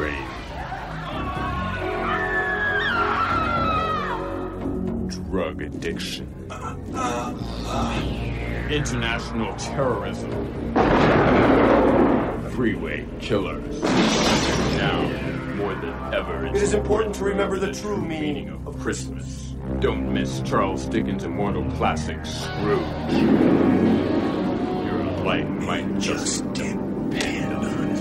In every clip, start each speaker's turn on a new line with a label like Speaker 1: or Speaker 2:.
Speaker 1: brain. Drug addiction. International terrorism. Freeway killers. Now, more than ever,
Speaker 2: it is important to remember the true meaning
Speaker 1: of Christmas. Don't miss Charles Dickens' immortal classic, Scrooge. Your life might just depend on it.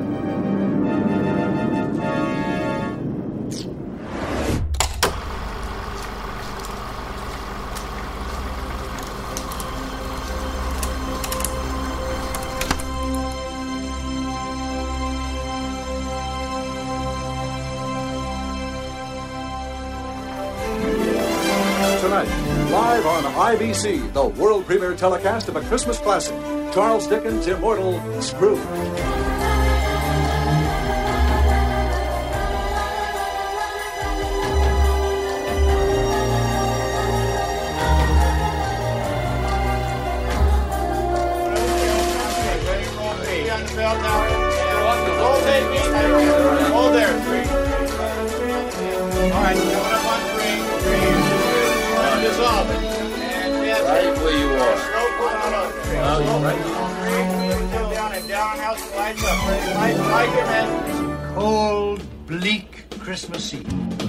Speaker 3: Live on IBC, the world premiere telecast of a Christmas classic, Charles Dickens' immortal Scrooge.
Speaker 4: Hold there, 3. All right, coming up on 3. Dissolve it.
Speaker 5: Right where you are.
Speaker 4: Slow put on up. Down, house the lights up. Light your head. Cold, bleak Christmas Eve.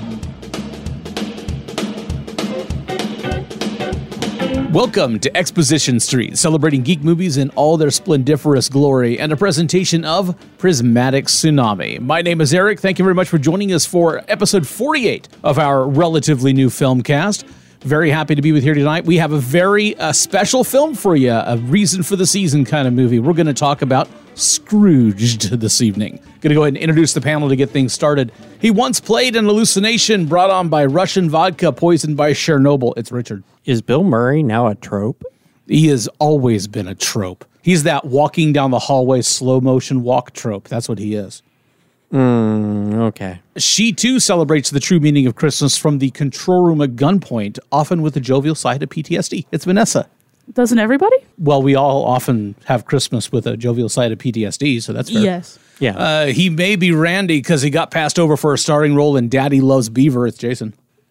Speaker 6: Welcome to Exposition Street, celebrating geek movies in all their splendiferous glory, and a presentation of Prismatic Tsunami. My name is Eric. Thank you very much for joining us for episode 48 of our relatively new film cast. Very happy to be with you here tonight. We have a very special film for you, a reason for the season kind of movie. We're going to talk about Scrooged this evening. Going to go ahead and introduce the panel to get things started. He once played an hallucination brought on by Russian vodka poisoned by Chernobyl. It's Richard.
Speaker 7: Is Bill Murray now a trope?
Speaker 6: He has always been a trope. He's that walking down the hallway slow motion walk trope. That's what he is.
Speaker 7: Okay.
Speaker 6: She, too, celebrates the true meaning of Christmas from the control room at gunpoint, often with the jovial side of PTSD. It's Vanessa.
Speaker 8: Doesn't everybody?
Speaker 6: Well, we all often have Christmas with a jovial side of PTSD, so that's fair.
Speaker 8: Yes.
Speaker 7: Yeah.
Speaker 6: He may be Randy because he got passed over for a starring role in Daddy Loves Beaver. It's Jason.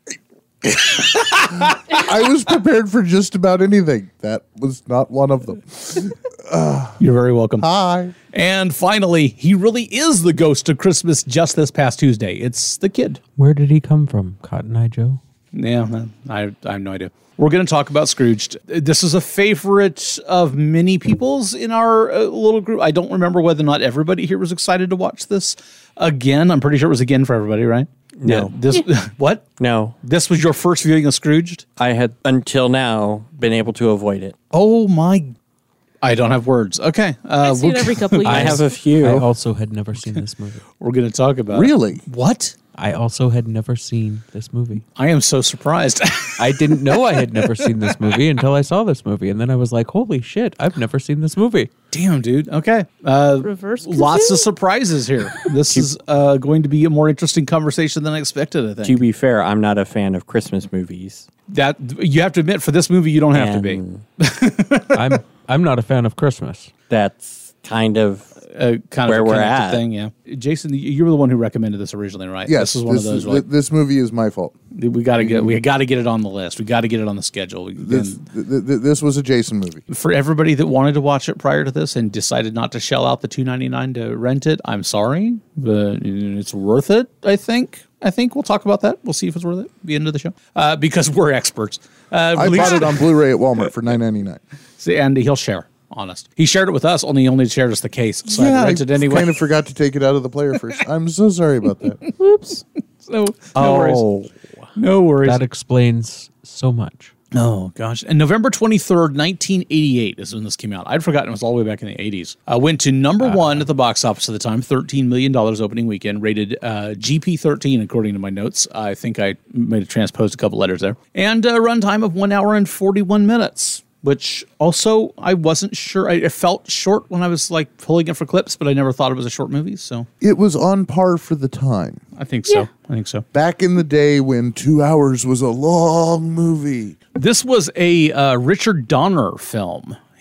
Speaker 9: I was prepared for just about anything. That was not one of them.
Speaker 6: You're very welcome.
Speaker 9: Hi.
Speaker 6: And finally, he really is the ghost of Christmas just this past Tuesday. It's the kid.
Speaker 7: Where did he come from? Cotton Eye Joe?
Speaker 6: Yeah, I have no idea. We're going to talk about Scrooged. This is a favorite of many people's in our little group. I don't remember whether or not everybody here was excited to watch this again. I'm pretty sure it was again for everybody, right?
Speaker 7: No.
Speaker 6: What?
Speaker 7: No.
Speaker 6: This was your first viewing of Scrooged?
Speaker 7: I had, until now, been able to avoid it.
Speaker 6: Oh, my... I don't have words. Okay.
Speaker 8: I see it every couple of years.
Speaker 7: I have a few.
Speaker 10: I also had never seen this movie.
Speaker 6: We're going to talk about
Speaker 9: Really?
Speaker 6: What?
Speaker 10: I also had never seen this movie.
Speaker 6: I am so surprised.
Speaker 10: I didn't know I had never seen this movie until I saw this movie. And then I was like, holy shit, I've never seen this movie.
Speaker 6: Damn, dude. Okay.
Speaker 8: Reverse
Speaker 6: Lots
Speaker 8: kazoo?
Speaker 6: of surprises here. This is going to be a more interesting conversation than I expected, I think.
Speaker 7: To be fair, I'm not a fan of Christmas movies.
Speaker 6: That you have to admit, for this movie, you don't have to be.
Speaker 10: I'm not a fan of Christmas.
Speaker 7: That's kind of
Speaker 6: Kind
Speaker 7: where
Speaker 6: of a
Speaker 7: we're
Speaker 6: connected
Speaker 7: at.
Speaker 6: thing, yeah. Jason, you were the one who recommended this originally, right?
Speaker 9: Yes.
Speaker 6: This is one of those. Like,
Speaker 9: This movie is my fault.
Speaker 6: we got to get it on the list. We got to get it on the schedule.
Speaker 9: This was a Jason movie.
Speaker 6: For everybody that wanted to watch it prior to this and decided not to shell out the $2.99 to rent it, I'm sorry, but it's worth it. I think we'll talk about that. We'll see if it's worth it at the end of the show because we're experts.
Speaker 9: I bought it on Blu-ray at Walmart for $9.99.
Speaker 6: See, and he'll share. Honest, he shared it with us. He only shared us the case, so I rented it anyway.
Speaker 9: Kind of forgot to take it out of the player first. I'm so sorry about that.
Speaker 6: Whoops. No worries. No worries.
Speaker 10: That explains so much.
Speaker 6: Oh, gosh. And November 23rd, 1988 is when this came out. I'd forgotten it was all the way back in the 80s. Went to number one at the box office at the time, $13 million opening weekend, rated GP-13 according to my notes. I think I may have transposed a couple letters there. And a runtime of 1 hour and 41 minutes. Which also, I wasn't sure. It felt short when I was like pulling it for clips, but I never thought it was a short movie. So
Speaker 9: It was on par for the time.
Speaker 6: I think so. I think so.
Speaker 9: Back in the day when 2 hours was a long movie.
Speaker 6: This was a Richard Donner film.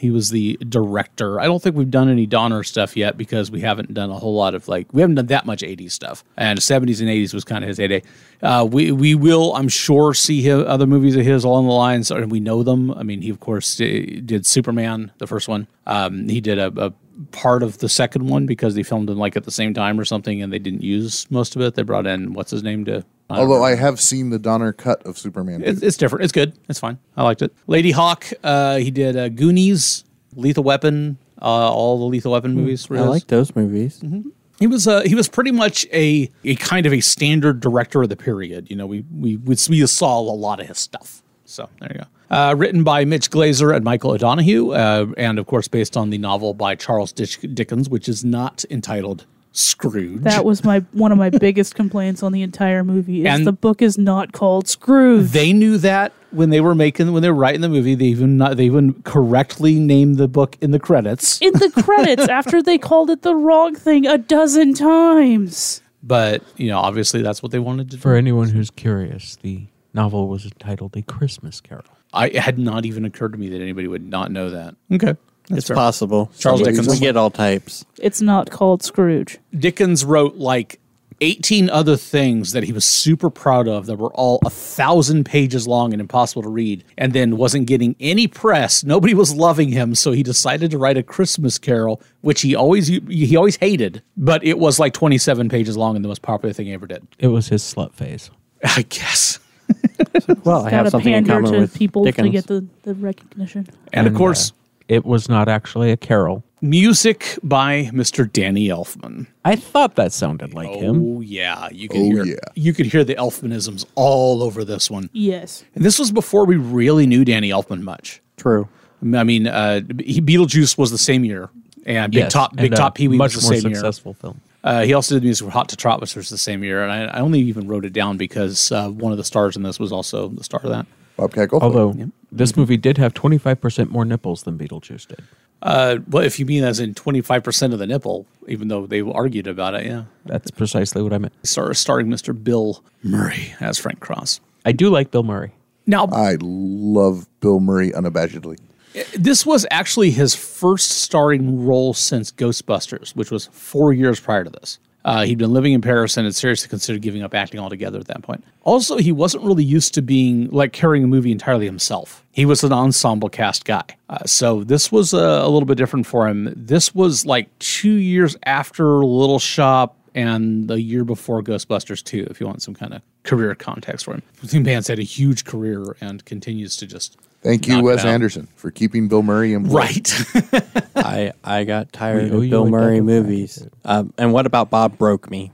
Speaker 6: He was the director. I don't think we've done any Donner stuff yet because we haven't done a whole lot of we haven't done that much 80s stuff. And 70s and 80s was kind of his heyday. We will, I'm sure, see other movies of his along the lines, and we know them. I mean, he, of course, did Superman, the first one. He did a part of the second one because they filmed them at the same time or something, and they didn't use most of it. They brought in, what's his name, to...
Speaker 9: Although I have seen the Donner cut of Superman.
Speaker 6: It's different. It's good. It's fine. I liked it. Lady Hawk, he did Goonies, Lethal Weapon, all the Lethal Weapon movies.
Speaker 7: I like those movies.
Speaker 6: Mm-hmm. He was pretty much a kind of a standard director of the period. We saw a lot of his stuff. So there you go. Written by Mitch Glazer and Michael O'Donoghue, and of course based on the novel by Charles Dickens, which is not entitled Scrooge.
Speaker 8: That was one of my biggest complaints on the entire movie. Is the book is not called Scrooge.
Speaker 6: They knew that when they were writing the movie. They even correctly named the book in the credits.
Speaker 8: In the credits, after they called it the wrong thing a dozen times.
Speaker 6: But obviously that's what they wanted to do.
Speaker 10: For anyone who's curious, the novel was entitled A Christmas Carol.
Speaker 6: It had not even occurred to me that anybody would not know that. Okay.
Speaker 7: It's possible.
Speaker 6: Charles Dickens.
Speaker 7: We get all types.
Speaker 8: It's not called Scrooge.
Speaker 6: Dickens wrote 18 other things that he was super proud of that were all 1,000 pages long and impossible to read, and then wasn't getting any press. Nobody was loving him, so he decided to write A Christmas Carol, which he always hated, but it was 27 pages long and the most popular thing he ever did.
Speaker 10: It was his slut phase.
Speaker 6: I guess.
Speaker 7: Well, I have something in common
Speaker 8: to
Speaker 7: with
Speaker 8: people
Speaker 7: Dickens.
Speaker 8: to get the recognition.
Speaker 6: And of course...
Speaker 10: it was not actually a carol.
Speaker 6: Music by Mr. Danny Elfman.
Speaker 10: I thought that sounded like him.
Speaker 6: Oh yeah, you could hear the Elfmanisms all over this one.
Speaker 8: Yes,
Speaker 6: and this was before we really knew Danny Elfman much.
Speaker 7: True.
Speaker 6: I mean, Beetlejuice was the same year, and Big Top Pee Wee was the same year.
Speaker 10: Much more successful film.
Speaker 6: He also did music for Hot to Trot, which was the same year, and I only even wrote it down because one of the stars in this was also the star of that.
Speaker 9: Bobcat Goldthwait.
Speaker 10: Although this movie did have 25% more nipples than Beetlejuice did.
Speaker 6: Well, if you mean as in 25% of the nipple, even though they argued about it, yeah.
Speaker 10: That's precisely what I meant.
Speaker 6: Starring Mr. Bill Murray as Frank Cross.
Speaker 10: I do like Bill Murray.
Speaker 6: Now,
Speaker 9: I love Bill Murray unabashedly.
Speaker 6: This was actually his first starring role since Ghostbusters, which was 4 years prior to this. He'd been living in Paris and had seriously considered giving up acting altogether at that point. Also, he wasn't really used to being carrying a movie entirely himself. He was an ensemble cast guy. So this was a little bit different for him. This was 2 years after Little Shop and the year before Ghostbusters 2, if you want some kind of career context for him. The man's had a huge career and continues to just...
Speaker 9: Thank you, Wes Anderson, for keeping Bill Murray in place.
Speaker 6: Right.
Speaker 7: I got tired of Bill Murray movies. And what about Bob Broke Me?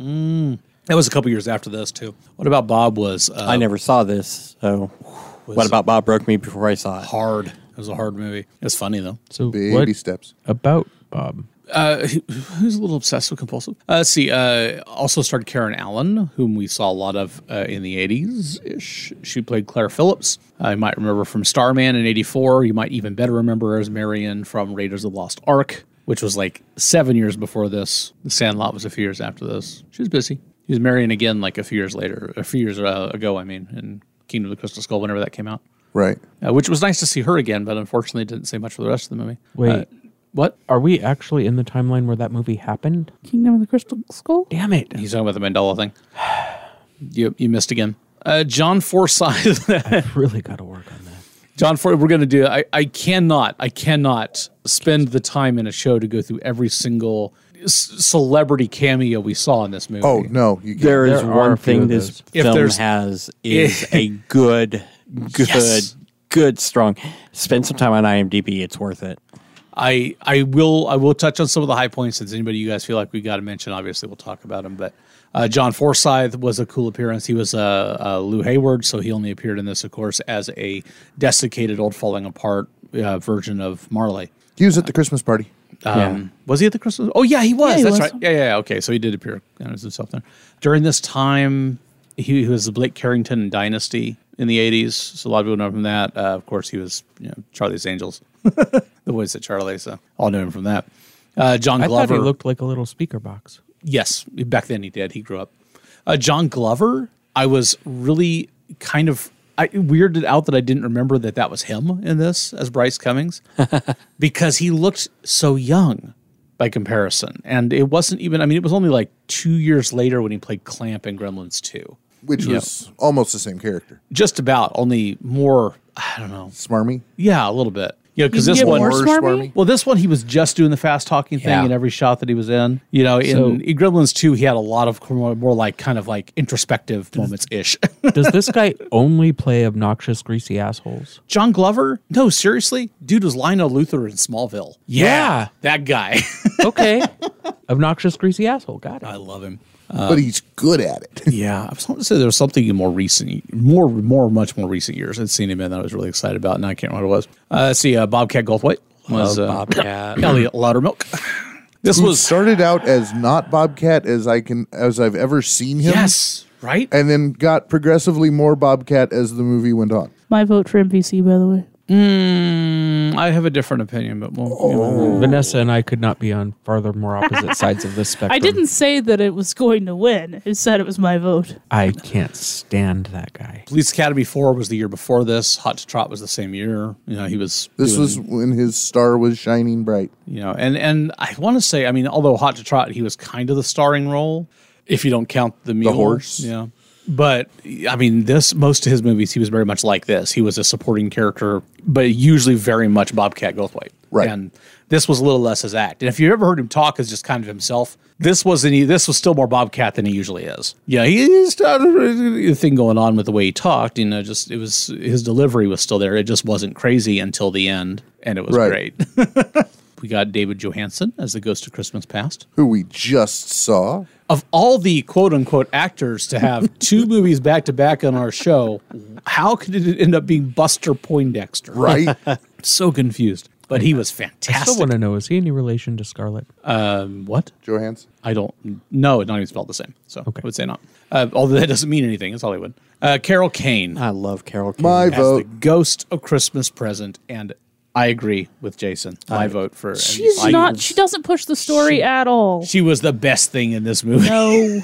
Speaker 6: That was a couple years after this, too. What about Bob was...
Speaker 7: I never saw this, so... What about Bob Broke Me before I saw it?
Speaker 6: Hard. It was a hard movie. It was funny, though.
Speaker 10: So
Speaker 9: Baby steps.
Speaker 10: About Bob?
Speaker 6: Who's a little obsessive compulsive. Let's see. Also starred Karen Allen, whom we saw a lot of in the 80s. She played Claire Phillips. You might remember from Starman in 84. You might even better remember her as Marion from Raiders of the Lost Ark, which was 7 years before this. The Sandlot was a few years after this. She was busy. She was Marion again a few years ago, in Kingdom of the Crystal Skull, whenever that came out.
Speaker 9: Right.
Speaker 6: Which was nice to see her again, but unfortunately it didn't say much for the rest of the movie.
Speaker 10: Wait.
Speaker 6: What?
Speaker 10: Are we actually in the timeline where that movie happened?
Speaker 8: Kingdom of the Crystal Skull?
Speaker 10: Damn it.
Speaker 6: He's talking about the Mandela thing. You missed again. John Forsythe.
Speaker 10: I've really got to work on that.
Speaker 6: John Forsythe, we're going to do... I cannot spend the time in a show to go through every single celebrity cameo we saw in this movie.
Speaker 9: Oh, no. You
Speaker 7: There is
Speaker 10: There are
Speaker 7: one
Speaker 10: a few
Speaker 7: thing
Speaker 10: of
Speaker 7: this
Speaker 10: those.
Speaker 7: film has is a good,
Speaker 6: Yes.
Speaker 7: strong. Spend some time on IMDb. It's worth it.
Speaker 6: I will touch on some of the high points. Since anybody you guys feel like we got to mention, obviously we'll talk about them. But John Forsythe was a cool appearance. He was Lou Hayward, so he only appeared in this, of course, as a desiccated, old, falling apart version of Marley.
Speaker 9: He was at the Christmas party.
Speaker 6: Was he at the Christmas? Oh yeah, he was.
Speaker 8: Yeah, he
Speaker 6: That's
Speaker 8: was.
Speaker 6: right. Yeah. Okay, so he did appear as himself there. During this time, he was the Blake Carrington in Dynasty in the 80s. So a lot of people know him from that. Of course, he was Charlie's Angels, the voice of Charlie. So all know him from that. John Glover.
Speaker 10: I thought he looked like a little speaker box.
Speaker 6: Yes, back then he did. He grew up. John Glover, I was really kind of weirded out that I didn't remember that was him in this as Bryce Cummings because he looked so young by comparison. And it wasn't even, it was only like 2 years later when he played Clamp in Gremlins 2.
Speaker 9: Which was almost the same character.
Speaker 6: Just about, only more, I don't know.
Speaker 9: Smarmy?
Speaker 6: Yeah, a little bit. Because this one, this one he was just doing the fast talking thing in every shot that he was in. In Gremlins 2, he had a lot of more like kind of like introspective moments ish.
Speaker 10: Does this guy only play obnoxious, greasy assholes?
Speaker 6: John Glover? No, seriously, dude was Lionel Luthor in Smallville. Yeah, that guy.
Speaker 10: Okay, obnoxious, greasy asshole. Got it.
Speaker 6: I love him.
Speaker 9: But he's good at it.
Speaker 6: Yeah, I was going to say there was something in much more recent years I'd seen him in that I was really excited about, and I can't remember what it was. Let's see, Bobcat Goldthwait was
Speaker 7: Bobcat.
Speaker 6: Elliot Loudermilk. This
Speaker 9: was started out as not Bobcat as I've ever seen him.
Speaker 6: Yes, right.
Speaker 9: And then got progressively more Bobcat as the movie went on.
Speaker 8: My vote for MVC, by the way.
Speaker 6: I have a different opinion, but
Speaker 10: Vanessa and I could not be on farther, more opposite sides of this spectrum.
Speaker 8: I didn't say that it was going to win. I said it was my vote.
Speaker 10: I can't stand that guy.
Speaker 6: Police Academy 4 was the year before this. Hot to Trot was the same year. He was.
Speaker 9: This was when his star was shining bright.
Speaker 6: And I want to say, although Hot to Trot, he was kind of the starring role, if you don't count the mule.
Speaker 9: The horse.
Speaker 6: Yeah. But, most of his movies, he was very much like this. He was a supporting character, but usually very much Bobcat Goldthwait.
Speaker 9: Right.
Speaker 6: And this was a little less his act. And if you ever heard him talk as just kind of himself, this was still more Bobcat than he usually is. Yeah, he started a thing going on with the way he talked. His delivery was still there. It just wasn't crazy until the end, and it was great. We got David Johansen as the Ghost of Christmas Past,
Speaker 9: who we just saw.
Speaker 6: Of all the quote-unquote actors to have 2 movies back-to-back on our show, how could it end up being Buster Poindexter?
Speaker 9: Right.
Speaker 6: So confused. But he was fantastic.
Speaker 10: I still want to know, is he any relation to Scarlett?
Speaker 6: What?
Speaker 9: Johansson?
Speaker 6: I don't know. It's not even spelled the same. So I would say not. Although that doesn't mean anything. It's Hollywood. Carol Kane.
Speaker 7: I love Carol Kane.
Speaker 9: My
Speaker 6: as
Speaker 9: vote.
Speaker 6: the Ghost of Christmas Present, and I agree with Jason. My vote for.
Speaker 8: She doesn't push the story at all.
Speaker 6: She was the best thing in this movie.
Speaker 8: No.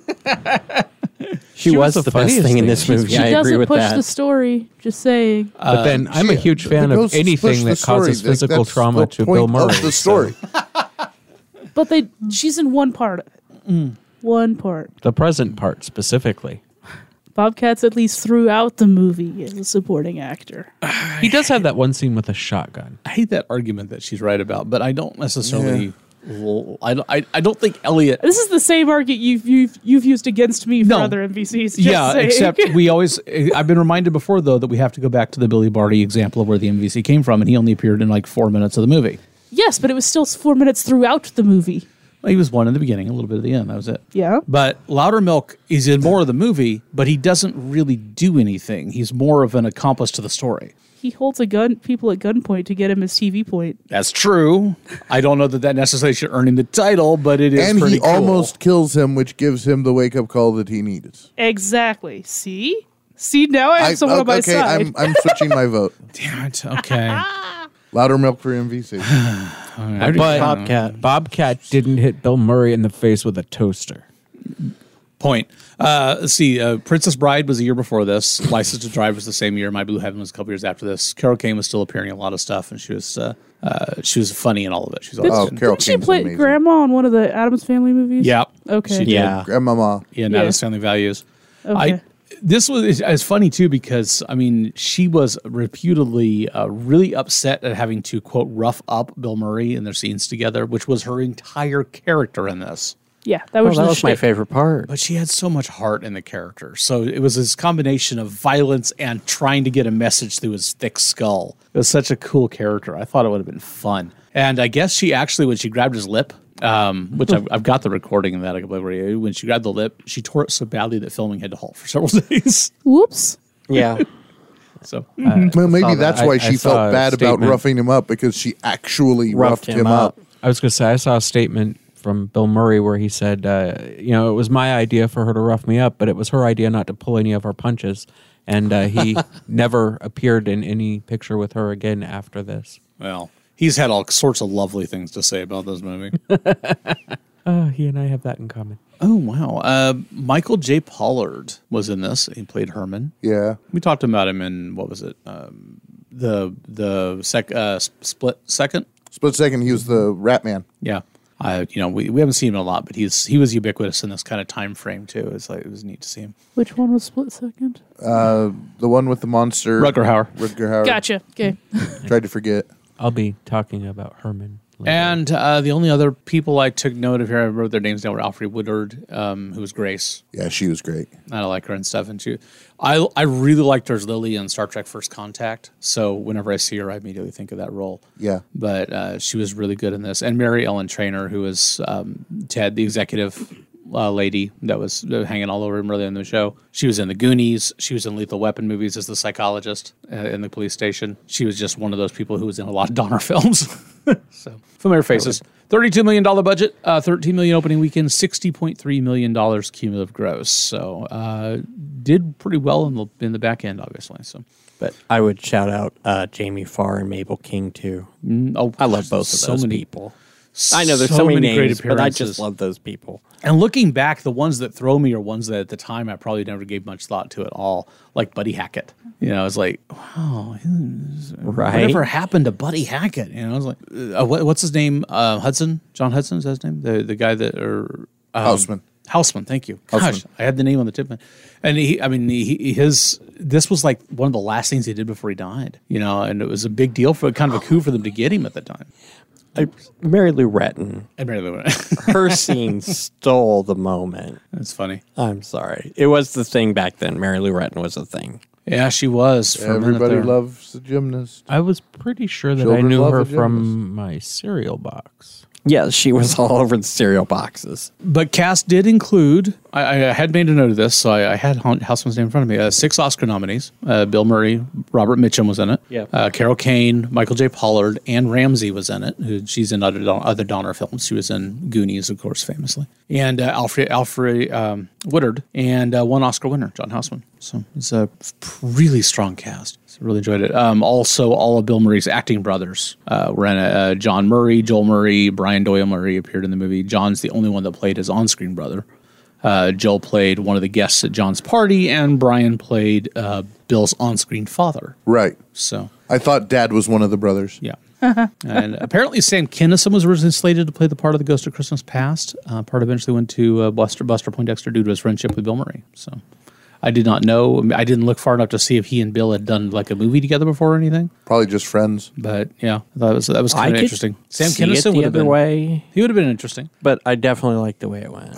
Speaker 7: She was the best thing in this movie.
Speaker 8: She
Speaker 7: I agree with that.
Speaker 8: She doesn't push the story. Just saying.
Speaker 10: But then I'm a huge fan of anything that causes physical trauma to Bill Murray.
Speaker 9: That's the story.
Speaker 8: But she's in one part of it. One part.
Speaker 10: The present part specifically.
Speaker 8: Bobcat's at least throughout the movie as a supporting actor.
Speaker 10: He does have that one scene with a shotgun.
Speaker 6: I hate that argument that she's right about, but I don't necessarily. I don't think Elliot.
Speaker 8: This is the same argument you've used against me for other MVCs. Saying.
Speaker 6: Except we always. I've been reminded before though that we have to go back to the Billy Barty example of where the MVC came from, and he only appeared in like 4 minutes of the movie.
Speaker 8: Yes, but it was still 4 minutes throughout the movie.
Speaker 6: Well, he was one in the beginning, a little bit at the end. That was it.
Speaker 8: Yeah.
Speaker 6: But Loudermilk is in more of the movie, but he doesn't really do anything. He's more of an accomplice to the story.
Speaker 8: He holds people at gunpoint to get him his TV point.
Speaker 6: That's true. I don't know that necessarily should earn him the title, but it is
Speaker 9: and
Speaker 6: pretty cool.
Speaker 9: Almost kills him, which gives him the wake-up call that he needed.
Speaker 8: Exactly. See, now I have someone on my side.
Speaker 9: I'm switching my vote.
Speaker 6: Damn it. Okay.
Speaker 9: Loudermilk for MVC.
Speaker 10: But Bobcat didn't hit Bill Murray in the face with a toaster.
Speaker 6: Point. Let's see. Princess Bride was a year before this. License to Drive was the same year. My Blue Heaven was a couple years after this. Carol Kane was still appearing in a lot of stuff, and she was funny in all of it. She's
Speaker 8: Didn't she play Grandma on one of the Addams Family movies?
Speaker 6: Yeah.
Speaker 8: Okay.
Speaker 7: Yeah.
Speaker 9: Grandmama.
Speaker 6: Yeah, Addams Family Values.
Speaker 8: Okay.
Speaker 6: This was funny too because she was reputedly really upset at having to quote rough up Bill Murray in their scenes together, which was her entire character in this.
Speaker 8: Yeah, that was
Speaker 7: my favorite part.
Speaker 6: But she had so much heart in the character, so it was this combination of violence and trying to get a message through his thick skull. It was such a cool character. I thought it would have been fun, and I guess she actually, when she grabbed his lip. Which I've got the recording of that. When she grabbed the lip, she tore it so badly that filming had to halt for several days.
Speaker 8: Whoops.
Speaker 7: Yeah.
Speaker 6: So
Speaker 9: well, maybe that's why she felt bad about roughing him up, because she actually roughed him up.
Speaker 10: I was going to say, I saw a statement from Bill Murray where he said, it was my idea for her to rough me up, but it was her idea not to pull any of her punches. And he never appeared in any picture with her again after this.
Speaker 6: Well, he's had all sorts of lovely things to say about this movie.
Speaker 10: He and I have that in common.
Speaker 6: Oh, wow. Michael J. Pollard was in this. He played Herman.
Speaker 9: Yeah.
Speaker 6: We talked about him in, what was it? Split Second?
Speaker 9: Split Second, he was the Rat Man.
Speaker 6: Yeah. We haven't seen him a lot, but he was ubiquitous in this kind of time frame, too. It was neat to see him.
Speaker 8: Which one was Split Second?
Speaker 9: The one with the monster.
Speaker 6: Rutger
Speaker 9: Hauer.
Speaker 8: Gotcha. Okay.
Speaker 9: Tried to forget.
Speaker 10: I'll be talking about Herman later.
Speaker 6: And the only other people I took note of here, I wrote their names down, were Alfre Woodard, who was Grace.
Speaker 9: Yeah, she was great.
Speaker 6: I like her and stuff. And I really liked her as Lily in Star Trek First Contact. So whenever I see her, I immediately think of that role.
Speaker 9: Yeah.
Speaker 6: But she was really good in this. And Mary Ellen Trainor, who was Ted, the executive lady that was hanging all over him really in the show. She was in The Goonies. She was in Lethal Weapon movies as the psychologist in the police station. She was just one of those people who was in a lot of Donner films. So familiar faces. $32 million budget, $13 million opening weekend, $60.3 million cumulative gross. So did pretty well in the back end, obviously. So, but
Speaker 7: I would shout out Jamie Farr and Mabel King too. I love both of those people. I know there's so many names, but I just love those people.
Speaker 6: And looking back, the ones that throw me are ones that at the time I probably never gave much thought to at all, like Buddy Hackett. It's like, wow, whatever happened to Buddy Hackett? I was like, what's his name? Hudson? John Hudson is that his name? The guy that
Speaker 9: Houseman.
Speaker 6: Houseman, thank you.
Speaker 9: Houseman.
Speaker 6: Gosh, I had the name on the tip. And this was like one of the last things he did before he died. And it was a big deal kind of a coup for them to get him at the time.
Speaker 7: Mary Lou Retton.
Speaker 6: And Mary Lou Retton.
Speaker 7: Her scene stole the moment.
Speaker 6: That's funny.
Speaker 7: I'm sorry. It was the thing back then. Mary Lou Retton was a thing.
Speaker 6: Yeah, she was.
Speaker 9: Everybody loves the gymnast.
Speaker 10: I was pretty sure that I knew her from my cereal box.
Speaker 7: Yeah, she was all over the cereal boxes.
Speaker 6: But cast did include, I had made a note of this, so I had Houseman's name in front of me, 6 Oscar nominees. Bill Murray, Robert Mitchum was in it.
Speaker 7: Yeah.
Speaker 6: Carol Kane, Michael J. Pollard, Anne Ramsey was in it. She's in other Donner films. She was in Goonies, of course, famously. And Alfre Woodard, and 1 Oscar winner, John Houseman. So it's a really strong cast. So really enjoyed it. Also, all of Bill Murray's acting brothers were in it. John Murray, Joel Murray, Brian Doyle Murray appeared in the movie. John's the only one that played his on-screen brother. Joel played one of the guests at John's party, and Brian played Bill's on-screen father.
Speaker 9: Right.
Speaker 6: So
Speaker 9: I thought Dad was one of the brothers.
Speaker 6: Yeah. And apparently Sam Kinison was originally slated to play the part of the Ghost of Christmas Past. Part eventually went to Buster Poindexter due to his friendship with Bill Murray. So I did not know. I didn't look far enough to see if he and Bill had done like a movie together before or anything.
Speaker 9: Probably just friends.
Speaker 6: But yeah, that was kind of interesting. Sam Kinison would have been
Speaker 7: way.
Speaker 6: He would have been interesting.
Speaker 7: But I definitely like the way it went.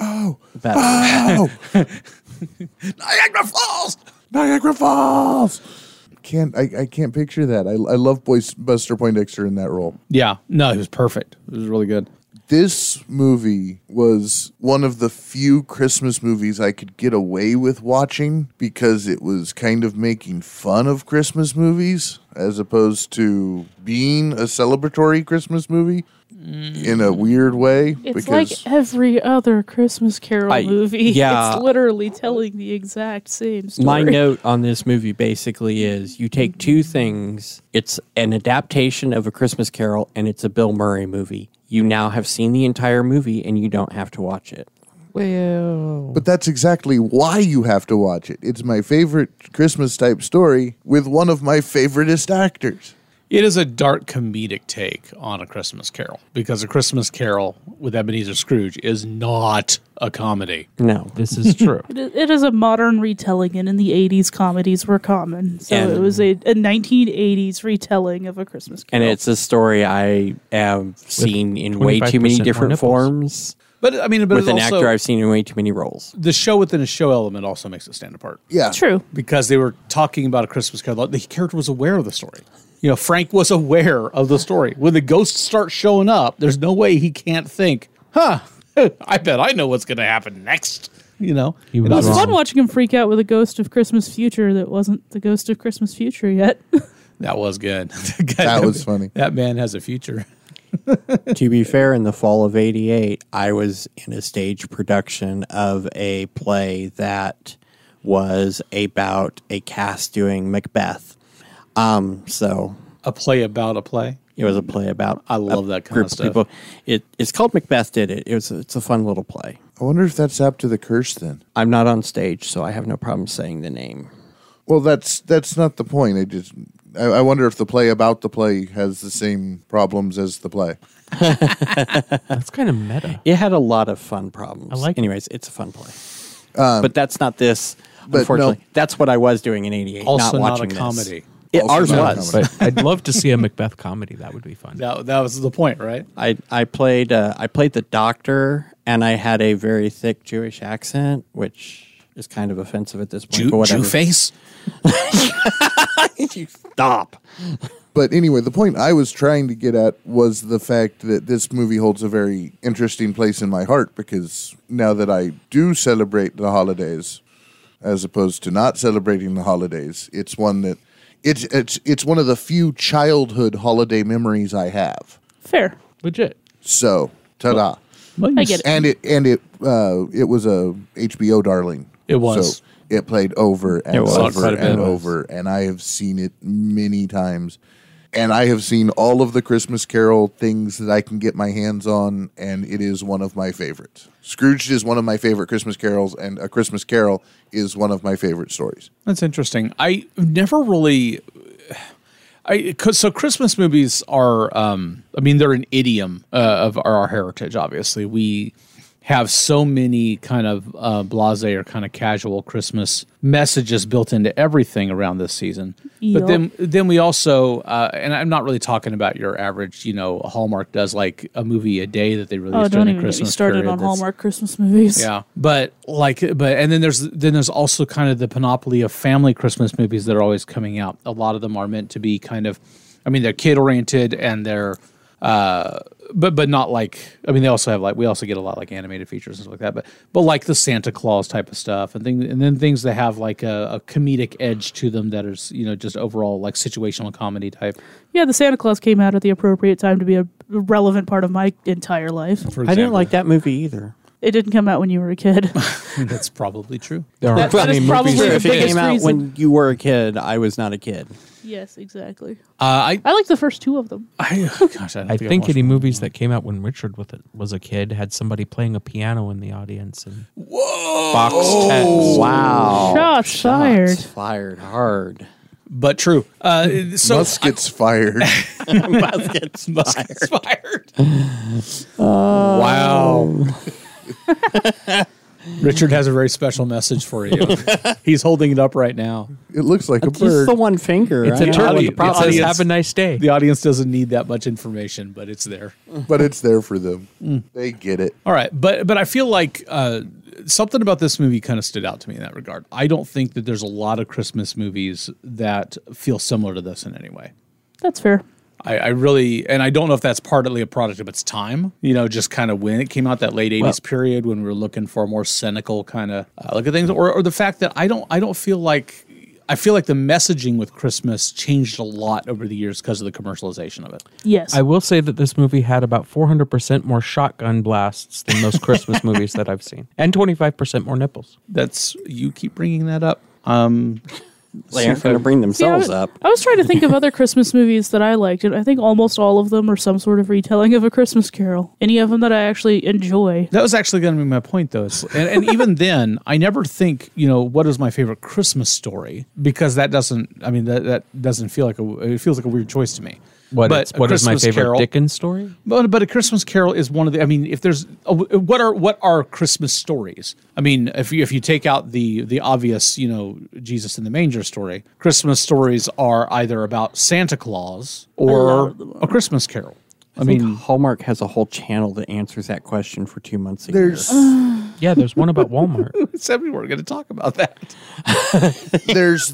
Speaker 9: Niagara Falls. Niagara Falls. I can't picture that. I love Buster Poindexter in that role.
Speaker 6: Yeah, no, he was perfect. It was really good.
Speaker 9: This movie was one of the few Christmas movies I could get away with watching because it was kind of making fun of Christmas movies as opposed to being a celebratory Christmas movie in a weird way.
Speaker 8: It's like every other Christmas Carol movie.
Speaker 7: Yeah.
Speaker 8: It's literally telling the exact same story.
Speaker 7: My note on this movie basically is you take two things. It's an adaptation of A Christmas Carol and it's a Bill Murray movie. You now have seen the entire movie and you don't have to watch it.
Speaker 8: Well,
Speaker 9: but that's exactly why you have to watch it. It's my favorite Christmas type story with one of my favoriteest actors.
Speaker 6: It is a dark comedic take on A Christmas Carol because A Christmas Carol with Ebenezer Scrooge is not a comedy.
Speaker 7: No,
Speaker 10: this is true.
Speaker 8: It is a modern retelling, and in the 80s, comedies were common. So it was a 1980s retelling of A Christmas Carol.
Speaker 7: And it's a story I have seen in way too many different forms.
Speaker 6: But I mean,
Speaker 7: with an actor I've seen in way too many roles.
Speaker 6: The show within a show element also makes it stand apart.
Speaker 9: Yeah.
Speaker 8: True.
Speaker 6: Because they were talking about A Christmas Carol. The character was aware of the story. Frank was aware of the story. When the ghosts start showing up, there's no way he can't think, I bet I know what's going to happen next.
Speaker 8: It was fun watching him freak out with a Ghost of Christmas Future that wasn't the Ghost of Christmas Future yet.
Speaker 6: That was good.
Speaker 9: That was funny.
Speaker 6: That man has a future.
Speaker 7: To be fair, in the fall of '88, I was in a stage production of a play that was about a cast doing Macbeth. So
Speaker 6: a play about a play.
Speaker 7: It was a play about.
Speaker 6: I love that kind of stuff.
Speaker 7: People. It's called Macbeth Did It. It's a fun little play.
Speaker 9: I wonder if that's apt to the curse then.
Speaker 7: I'm not on stage, so I have no problem saying the name.
Speaker 9: Well, that's not the point. I wonder if the play about the play has the same problems as the play.
Speaker 10: That's kind of meta.
Speaker 7: It had a lot of fun problems.
Speaker 10: I like it.
Speaker 7: Anyways, it's a fun play. But that's not this,
Speaker 9: but
Speaker 7: unfortunately.
Speaker 9: no.
Speaker 7: That's what I was doing in 88,
Speaker 6: Also
Speaker 7: not
Speaker 6: not
Speaker 7: watching
Speaker 6: a
Speaker 7: this.
Speaker 6: comedy.
Speaker 9: Also
Speaker 7: Ours
Speaker 9: not a
Speaker 7: was.
Speaker 9: comedy.
Speaker 10: But I'd love to see a Macbeth comedy. That would be fun.
Speaker 6: That was the point, right?
Speaker 7: I played the doctor, and I had a very thick Jewish accent, which is kind of offensive at this point. but whatever.
Speaker 6: Jew face?
Speaker 7: You stop.
Speaker 9: But anyway, the point I was trying to get at was the fact that this movie holds a very interesting place in my heart, because now that I do celebrate the holidays, as opposed to not celebrating the holidays, it's one that it's one of the few childhood holiday memories I have.
Speaker 8: Fair.
Speaker 10: Legit.
Speaker 9: So, ta-da!
Speaker 8: I get it.
Speaker 9: And it was a HBO darling.
Speaker 6: It was.
Speaker 9: So it played over and
Speaker 7: It was.
Speaker 9: over
Speaker 7: Quite a bit.
Speaker 9: and over, and I have seen it many times. And I have seen all of the Christmas Carol things that I can get my hands on, and it is one of my favorites. Scrooged is one of my favorite Christmas carols, and A Christmas Carol is one of my favorite stories.
Speaker 6: That's interesting. I never really... So Christmas movies are, they're an idiom of our heritage, obviously. We have so many kind of blasé or kind of casual Christmas messages built into everything around this season.
Speaker 8: Yep.
Speaker 6: But then we also, and I'm not really talking about your average, Hallmark does like a movie a day that they release
Speaker 8: Oh,
Speaker 6: during
Speaker 8: don't
Speaker 6: the
Speaker 8: even get me
Speaker 6: Christmas
Speaker 8: started
Speaker 6: period.
Speaker 8: on
Speaker 6: That's-
Speaker 8: Hallmark Christmas movies.
Speaker 6: Yeah, but then there's also kind of the panoply of family Christmas movies that are always coming out. A lot of them are meant to be kind of, they're kid oriented and they're, but not like, they also have we also get a lot like animated features and stuff like that, but like the Santa Claus type of stuff and then things that have like a comedic edge to them that is just overall like situational comedy type.
Speaker 8: Yeah, the Santa Claus came out at the appropriate time to be a relevant part of my entire life.
Speaker 6: For
Speaker 7: I didn't
Speaker 6: example.
Speaker 7: like that movie either.
Speaker 8: It didn't come out when you were a kid.
Speaker 6: That's probably true.
Speaker 10: There are
Speaker 8: That
Speaker 10: plenty
Speaker 8: is
Speaker 10: of
Speaker 8: probably
Speaker 10: movies
Speaker 8: the
Speaker 10: that
Speaker 7: If it
Speaker 8: biggest
Speaker 7: came out
Speaker 8: reason.
Speaker 7: when you were a kid, I was not a kid.
Speaker 8: Yes, exactly.
Speaker 6: I
Speaker 8: I like the first two of them.
Speaker 6: don't
Speaker 10: I think
Speaker 6: watched
Speaker 10: any
Speaker 6: one.
Speaker 10: movies that came out when Richard was a kid had somebody playing a piano in the audience and box text.
Speaker 7: Wow.
Speaker 8: Shots fired.
Speaker 7: Shots fired hard.
Speaker 6: But true. So
Speaker 9: Muskets fired.
Speaker 7: Muskets
Speaker 6: Muskets fired. Wow. Richard has a very special message for you. He's holding it up right now.
Speaker 9: It looks like a
Speaker 7: Just
Speaker 9: bird.
Speaker 7: the one finger.
Speaker 10: It's
Speaker 7: I
Speaker 10: a
Speaker 7: know
Speaker 10: turkey.
Speaker 7: what the
Speaker 10: It
Speaker 7: problem
Speaker 10: says,
Speaker 7: is.
Speaker 10: "Have a nice day."
Speaker 6: The audience doesn't need that much information, but it's there.
Speaker 9: But it's there for them. They get it.
Speaker 6: All right, but I feel like something about this movie kind of stood out to me in that regard. I don't think that there's a lot of Christmas movies that feel similar to this in any way.
Speaker 8: That's fair.
Speaker 6: I really, and I don't know if that's partly a product of its time, just kind of when it came out, that late 80s period when we were looking for a more cynical kind of look at things, or the fact that I don't feel like, I feel like the messaging with Christmas changed a lot over the years because of the commercialization of it.
Speaker 8: Yes.
Speaker 10: I will say that this movie had about 400% more shotgun blasts than most Christmas movies that I've seen, and 25% more nipples.
Speaker 6: You keep bringing that up.
Speaker 7: They aren't going to bring themselves up.
Speaker 8: I was trying to think of other Christmas movies that I liked, and I think almost all of them are some sort of retelling of A Christmas Carol. Any of them that I actually enjoy.
Speaker 6: That was actually going to be my point, though. And even then, I never think, what is my favorite Christmas story? Because that doesn't, that doesn't feel like it feels like a weird choice to me.
Speaker 10: What
Speaker 6: But
Speaker 10: is
Speaker 6: A
Speaker 10: my
Speaker 6: Christmas
Speaker 10: favorite
Speaker 6: Carol-
Speaker 10: Dickens story?
Speaker 6: But A Christmas Carol is one of the. If there's what are Christmas stories? If you take out the obvious, Jesus in the manger story, Christmas stories are either about Santa Claus or A Christmas Carol.
Speaker 7: I think Hallmark has a whole channel that answers that question for 2 months a
Speaker 9: There's
Speaker 10: Yeah, there's one about Walmart.
Speaker 6: said we weren't going to talk about that.
Speaker 9: there's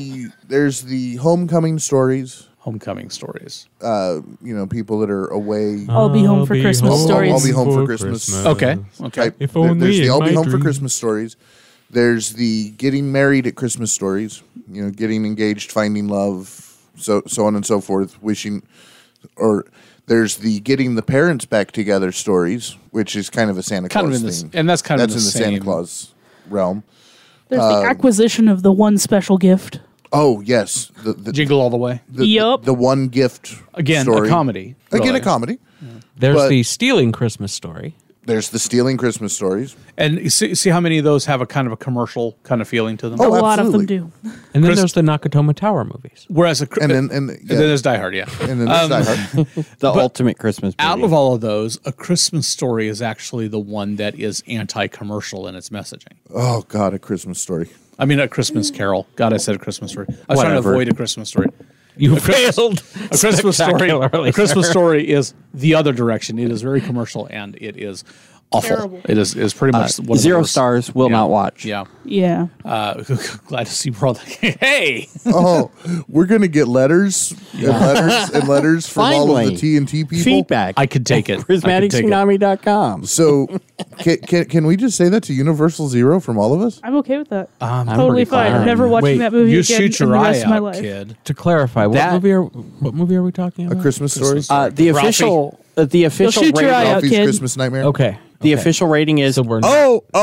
Speaker 9: the homecoming stories.
Speaker 6: Homecoming stories.
Speaker 9: People that are away.
Speaker 8: I'll be home for Christmas stories.
Speaker 9: I'll be home for Christmas.
Speaker 6: Okay.
Speaker 9: Type.
Speaker 10: If only
Speaker 9: There's the
Speaker 10: in
Speaker 9: I'll be
Speaker 10: my
Speaker 9: home for
Speaker 10: dreams.
Speaker 9: Christmas stories. There's the getting married at Christmas stories. Getting engaged, finding love, so on and so forth. Wishing, or there's the getting the parents back together stories, which is kind of a Santa
Speaker 6: Kind of
Speaker 9: Claus
Speaker 6: in this,
Speaker 9: thing.
Speaker 6: and that's kind
Speaker 9: That's
Speaker 6: of
Speaker 9: in the Santa
Speaker 6: same.
Speaker 9: Claus realm.
Speaker 8: There's the acquisition of the one special gift.
Speaker 9: Oh yes, the
Speaker 6: Jingle All the Way.
Speaker 8: Yup.
Speaker 9: the one gift
Speaker 6: Again,
Speaker 9: story.
Speaker 6: a comedy.
Speaker 9: Again,
Speaker 6: really.
Speaker 9: a comedy.
Speaker 10: There's
Speaker 9: But-
Speaker 10: the stealing Christmas story.
Speaker 9: There's the stealing Christmas stories.
Speaker 6: And you see how many of those have a kind of a commercial kind of feeling to them?
Speaker 9: Oh,
Speaker 8: a lot of them
Speaker 9: absolutely.
Speaker 8: do.
Speaker 10: And then there's the Nakatomi Tower movies.
Speaker 6: Whereas
Speaker 9: And then
Speaker 6: there's Die Hard, yeah.
Speaker 9: And then there's Die Hard.
Speaker 7: The ultimate Christmas movie.
Speaker 6: Out of all of those, A Christmas Story is actually the one that is anti-commercial in its messaging.
Speaker 9: Oh God, A Christmas Story.
Speaker 6: I mean, A Christmas Carol. God, I said A Christmas Story. I was trying to
Speaker 7: Whatever.
Speaker 6: avoid A Christmas Story.
Speaker 10: You
Speaker 6: A Christmas-
Speaker 10: failed.
Speaker 6: A Christmas Story.
Speaker 10: spectacularly,
Speaker 6: A Christmas
Speaker 10: sir.
Speaker 6: Story is the other direction. It is very commercial and it is awful.
Speaker 8: Terrible.
Speaker 6: It is pretty much one of the
Speaker 7: 0
Speaker 6: worst.
Speaker 7: stars, will
Speaker 6: Yeah.
Speaker 7: not watch.
Speaker 6: Yeah.
Speaker 8: Yeah.
Speaker 6: Glad to see we're all hey.
Speaker 9: Oh, we're gonna get letters and letters from all of the
Speaker 7: Finally.
Speaker 9: TNT people.
Speaker 7: Feedback.
Speaker 6: I could take it. I could take it.
Speaker 7: PrismaticTsunami.com.
Speaker 9: So, can we just say that to Universal Zero from all of us?
Speaker 8: I'm okay with that.
Speaker 7: I'm
Speaker 8: Totally
Speaker 7: pretty
Speaker 8: fine. I'm
Speaker 7: fine.
Speaker 8: never watching
Speaker 10: Wait,
Speaker 8: that movie
Speaker 6: You
Speaker 8: again
Speaker 6: shoot
Speaker 8: in
Speaker 6: your
Speaker 8: the rest
Speaker 6: eye
Speaker 8: of my
Speaker 6: out,
Speaker 8: life.
Speaker 6: kid.
Speaker 10: To clarify, what
Speaker 7: That-
Speaker 10: movie are we talking about?
Speaker 9: A Christmas Story.
Speaker 7: The
Speaker 6: Ralphie.
Speaker 7: official, the official
Speaker 8: shoot your eye
Speaker 7: rating.
Speaker 8: out.
Speaker 9: Ralphie's
Speaker 8: kid.
Speaker 9: Christmas Nightmare.
Speaker 10: Okay.
Speaker 7: The
Speaker 10: okay.
Speaker 7: official rating is
Speaker 10: So we're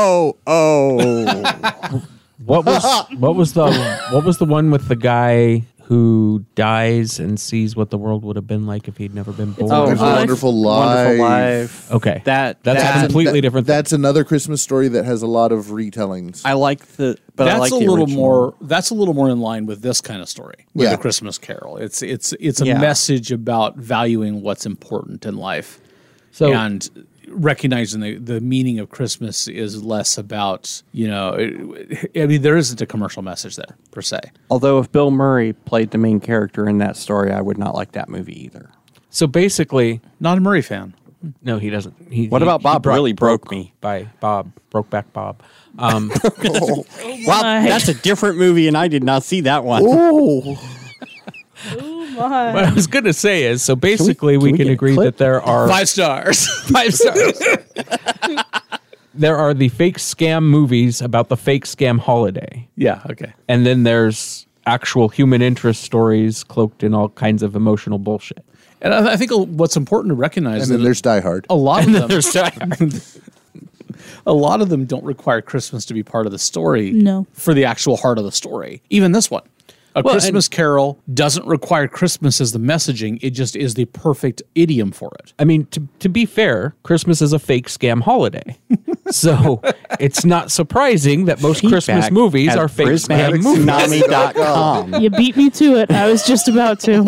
Speaker 10: What was the one with the guy who dies and sees what the world would have been like if he'd never been born?
Speaker 9: It's a Wonderful Life.
Speaker 7: Wonderful Life.
Speaker 10: Okay.
Speaker 7: That's
Speaker 10: a completely different thing.
Speaker 9: That's another Christmas story that has a lot of retellings.
Speaker 7: I like the, but
Speaker 6: That's
Speaker 7: I like
Speaker 6: a
Speaker 7: the
Speaker 6: little
Speaker 7: original.
Speaker 6: more. That's a little more in line with this kind of story, with
Speaker 9: Yeah.
Speaker 6: the Christmas Carol. It's a
Speaker 7: Yeah.
Speaker 6: message about valuing what's important in life,
Speaker 10: So
Speaker 6: and recognizing the meaning of Christmas is less about I mean, there isn't a commercial message there per se.
Speaker 7: Although if Bill Murray played the main character in that story, I would not like that movie either.
Speaker 10: so basically,
Speaker 6: Not a Murray fan.
Speaker 10: no, he doesn't.
Speaker 7: What about Bob Really Broke Me?
Speaker 10: By Bob Brokeback Bob.
Speaker 7: Wow, that's a different movie, and I did not see that one.
Speaker 8: Oh my.
Speaker 10: What I was going to say is, so basically,
Speaker 7: can
Speaker 10: we
Speaker 7: we
Speaker 10: can
Speaker 7: get a
Speaker 10: agree
Speaker 7: clip?
Speaker 10: that there are
Speaker 6: 5 stars.
Speaker 10: 5 stars. There are the fake scam movies about the fake scam holiday,
Speaker 6: Yeah. Okay.
Speaker 10: and then there's actual human interest stories cloaked in all kinds of emotional bullshit.
Speaker 6: And I think what's important to recognize
Speaker 9: And
Speaker 6: is
Speaker 9: then there's Die Hard.
Speaker 6: a lot of them.
Speaker 10: There's
Speaker 6: A lot of them don't require Christmas to be part of the story.
Speaker 8: No.
Speaker 6: For the actual heart of the story. Even this one. A Christmas Carol doesn't require Christmas as the messaging. It just is the perfect idiom for it.
Speaker 10: I mean, to be fair, Christmas is a fake scam holiday. So it's not surprising that most Christmas
Speaker 7: Feedback
Speaker 10: movies
Speaker 7: at
Speaker 10: are fake scam movies.
Speaker 7: PrismaticTsunami.com.
Speaker 8: You beat me to it. I was just about to.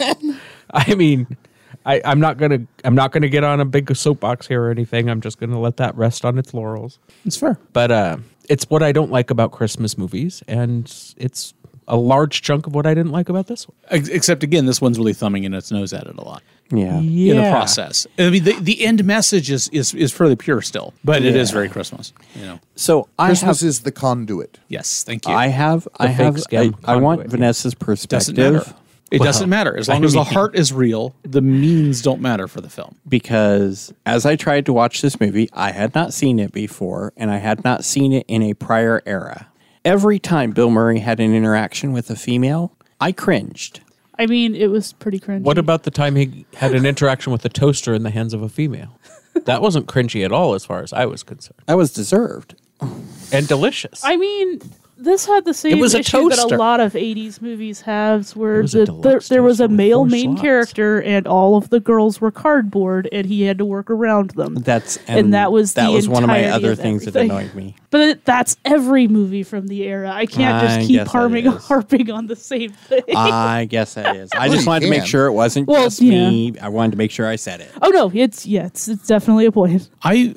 Speaker 10: I mean, I'm not gonna get on a big soapbox here or anything. I'm just gonna let that rest on its laurels.
Speaker 6: It's fair.
Speaker 10: But it's what I don't like about Christmas movies, and it's a large chunk of what I didn't like about this one.
Speaker 6: Except, again, this one's really thumbing in its nose at it a lot
Speaker 7: Yeah.
Speaker 6: in the process. I mean, the end message is fairly pure still, but it is very Christmas.
Speaker 7: So
Speaker 9: Christmas is the conduit.
Speaker 6: Yes, thank you.
Speaker 7: I
Speaker 10: scam
Speaker 7: want
Speaker 10: conduit,
Speaker 7: Vanessa's
Speaker 6: doesn't
Speaker 7: perspective
Speaker 6: matter. It doesn't matter. As long as the heart is real, the means don't matter for the film.
Speaker 7: because as I tried to watch this movie, I had not seen it before, and I had not seen it in a prior era. Every time Bill Murray had an interaction with a female, I cringed.
Speaker 8: I mean, it was pretty cringy.
Speaker 10: What about the time he had an interaction with a toaster in the hands of a female? That wasn't cringy at all, as far as I was concerned,
Speaker 7: That was deserved.
Speaker 10: and delicious.
Speaker 8: I mean, this had the same
Speaker 10: was a
Speaker 8: issue that
Speaker 10: toaster.
Speaker 8: a lot of 80s movies have, where
Speaker 10: It was a deluxe
Speaker 8: there was a
Speaker 10: toaster with
Speaker 8: male
Speaker 10: 4
Speaker 8: main
Speaker 10: slots.
Speaker 8: character and all of the girls were cardboard and he had to work around them.
Speaker 7: And
Speaker 8: that was the
Speaker 7: one of my
Speaker 8: entirety
Speaker 7: other
Speaker 8: of
Speaker 7: things that
Speaker 8: everything.
Speaker 7: annoyed me.
Speaker 8: But that's every movie from the era. I can't
Speaker 7: I
Speaker 8: just keep
Speaker 7: guess that is.
Speaker 8: harping on the same thing.
Speaker 7: I guess that is. I
Speaker 9: Well,
Speaker 7: just
Speaker 9: you
Speaker 7: wanted to make
Speaker 9: can.
Speaker 7: sure it wasn't
Speaker 8: Well,
Speaker 7: just me. I wanted to make sure I said it.
Speaker 8: Oh no, it's definitely a point.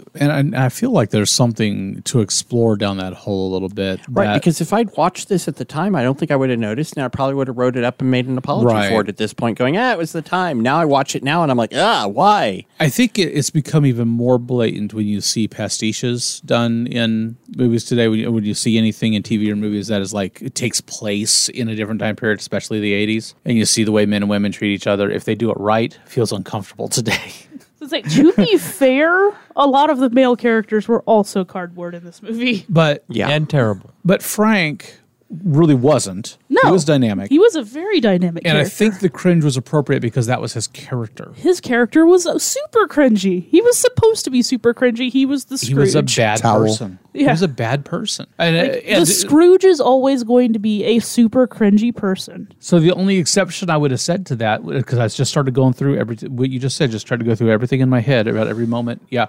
Speaker 6: I feel like there's something to explore down that hole a little bit.
Speaker 7: Right,
Speaker 6: that-
Speaker 7: because if I'd watched this at the time, I don't think I would have noticed, and I probably would have wrote it up and made an apology
Speaker 6: Right.
Speaker 7: for it at this point, going, it was the time. Now I watch it now, and I'm like, why?
Speaker 6: I think it's become even more blatant when you see pastiches done in movies today. When you see anything in TV or movies that is like it takes place in a different time period, especially the 80s, and you see the way men and women treat each other, if they do it right, it feels uncomfortable today.
Speaker 8: It's like, to be fair, a lot of the male characters were also cardboard in this movie.
Speaker 6: But
Speaker 10: and terrible.
Speaker 6: But Frank really wasn't.
Speaker 8: No,
Speaker 6: he was dynamic.
Speaker 8: He was a very dynamic
Speaker 6: And
Speaker 8: character.
Speaker 6: I think the cringe was appropriate because that was his character.
Speaker 8: His character was super cringy. He was supposed to be super cringy. He was the Scrooge.
Speaker 6: He was a bad
Speaker 9: Towel.
Speaker 6: person. He
Speaker 8: Yeah.
Speaker 6: was a bad person. And,
Speaker 8: The Scrooge is always going to be a super cringy person.
Speaker 6: so the only exception I would have said to that, because I just started going through what you just said, just tried to go through everything in my head about every moment. Yeah,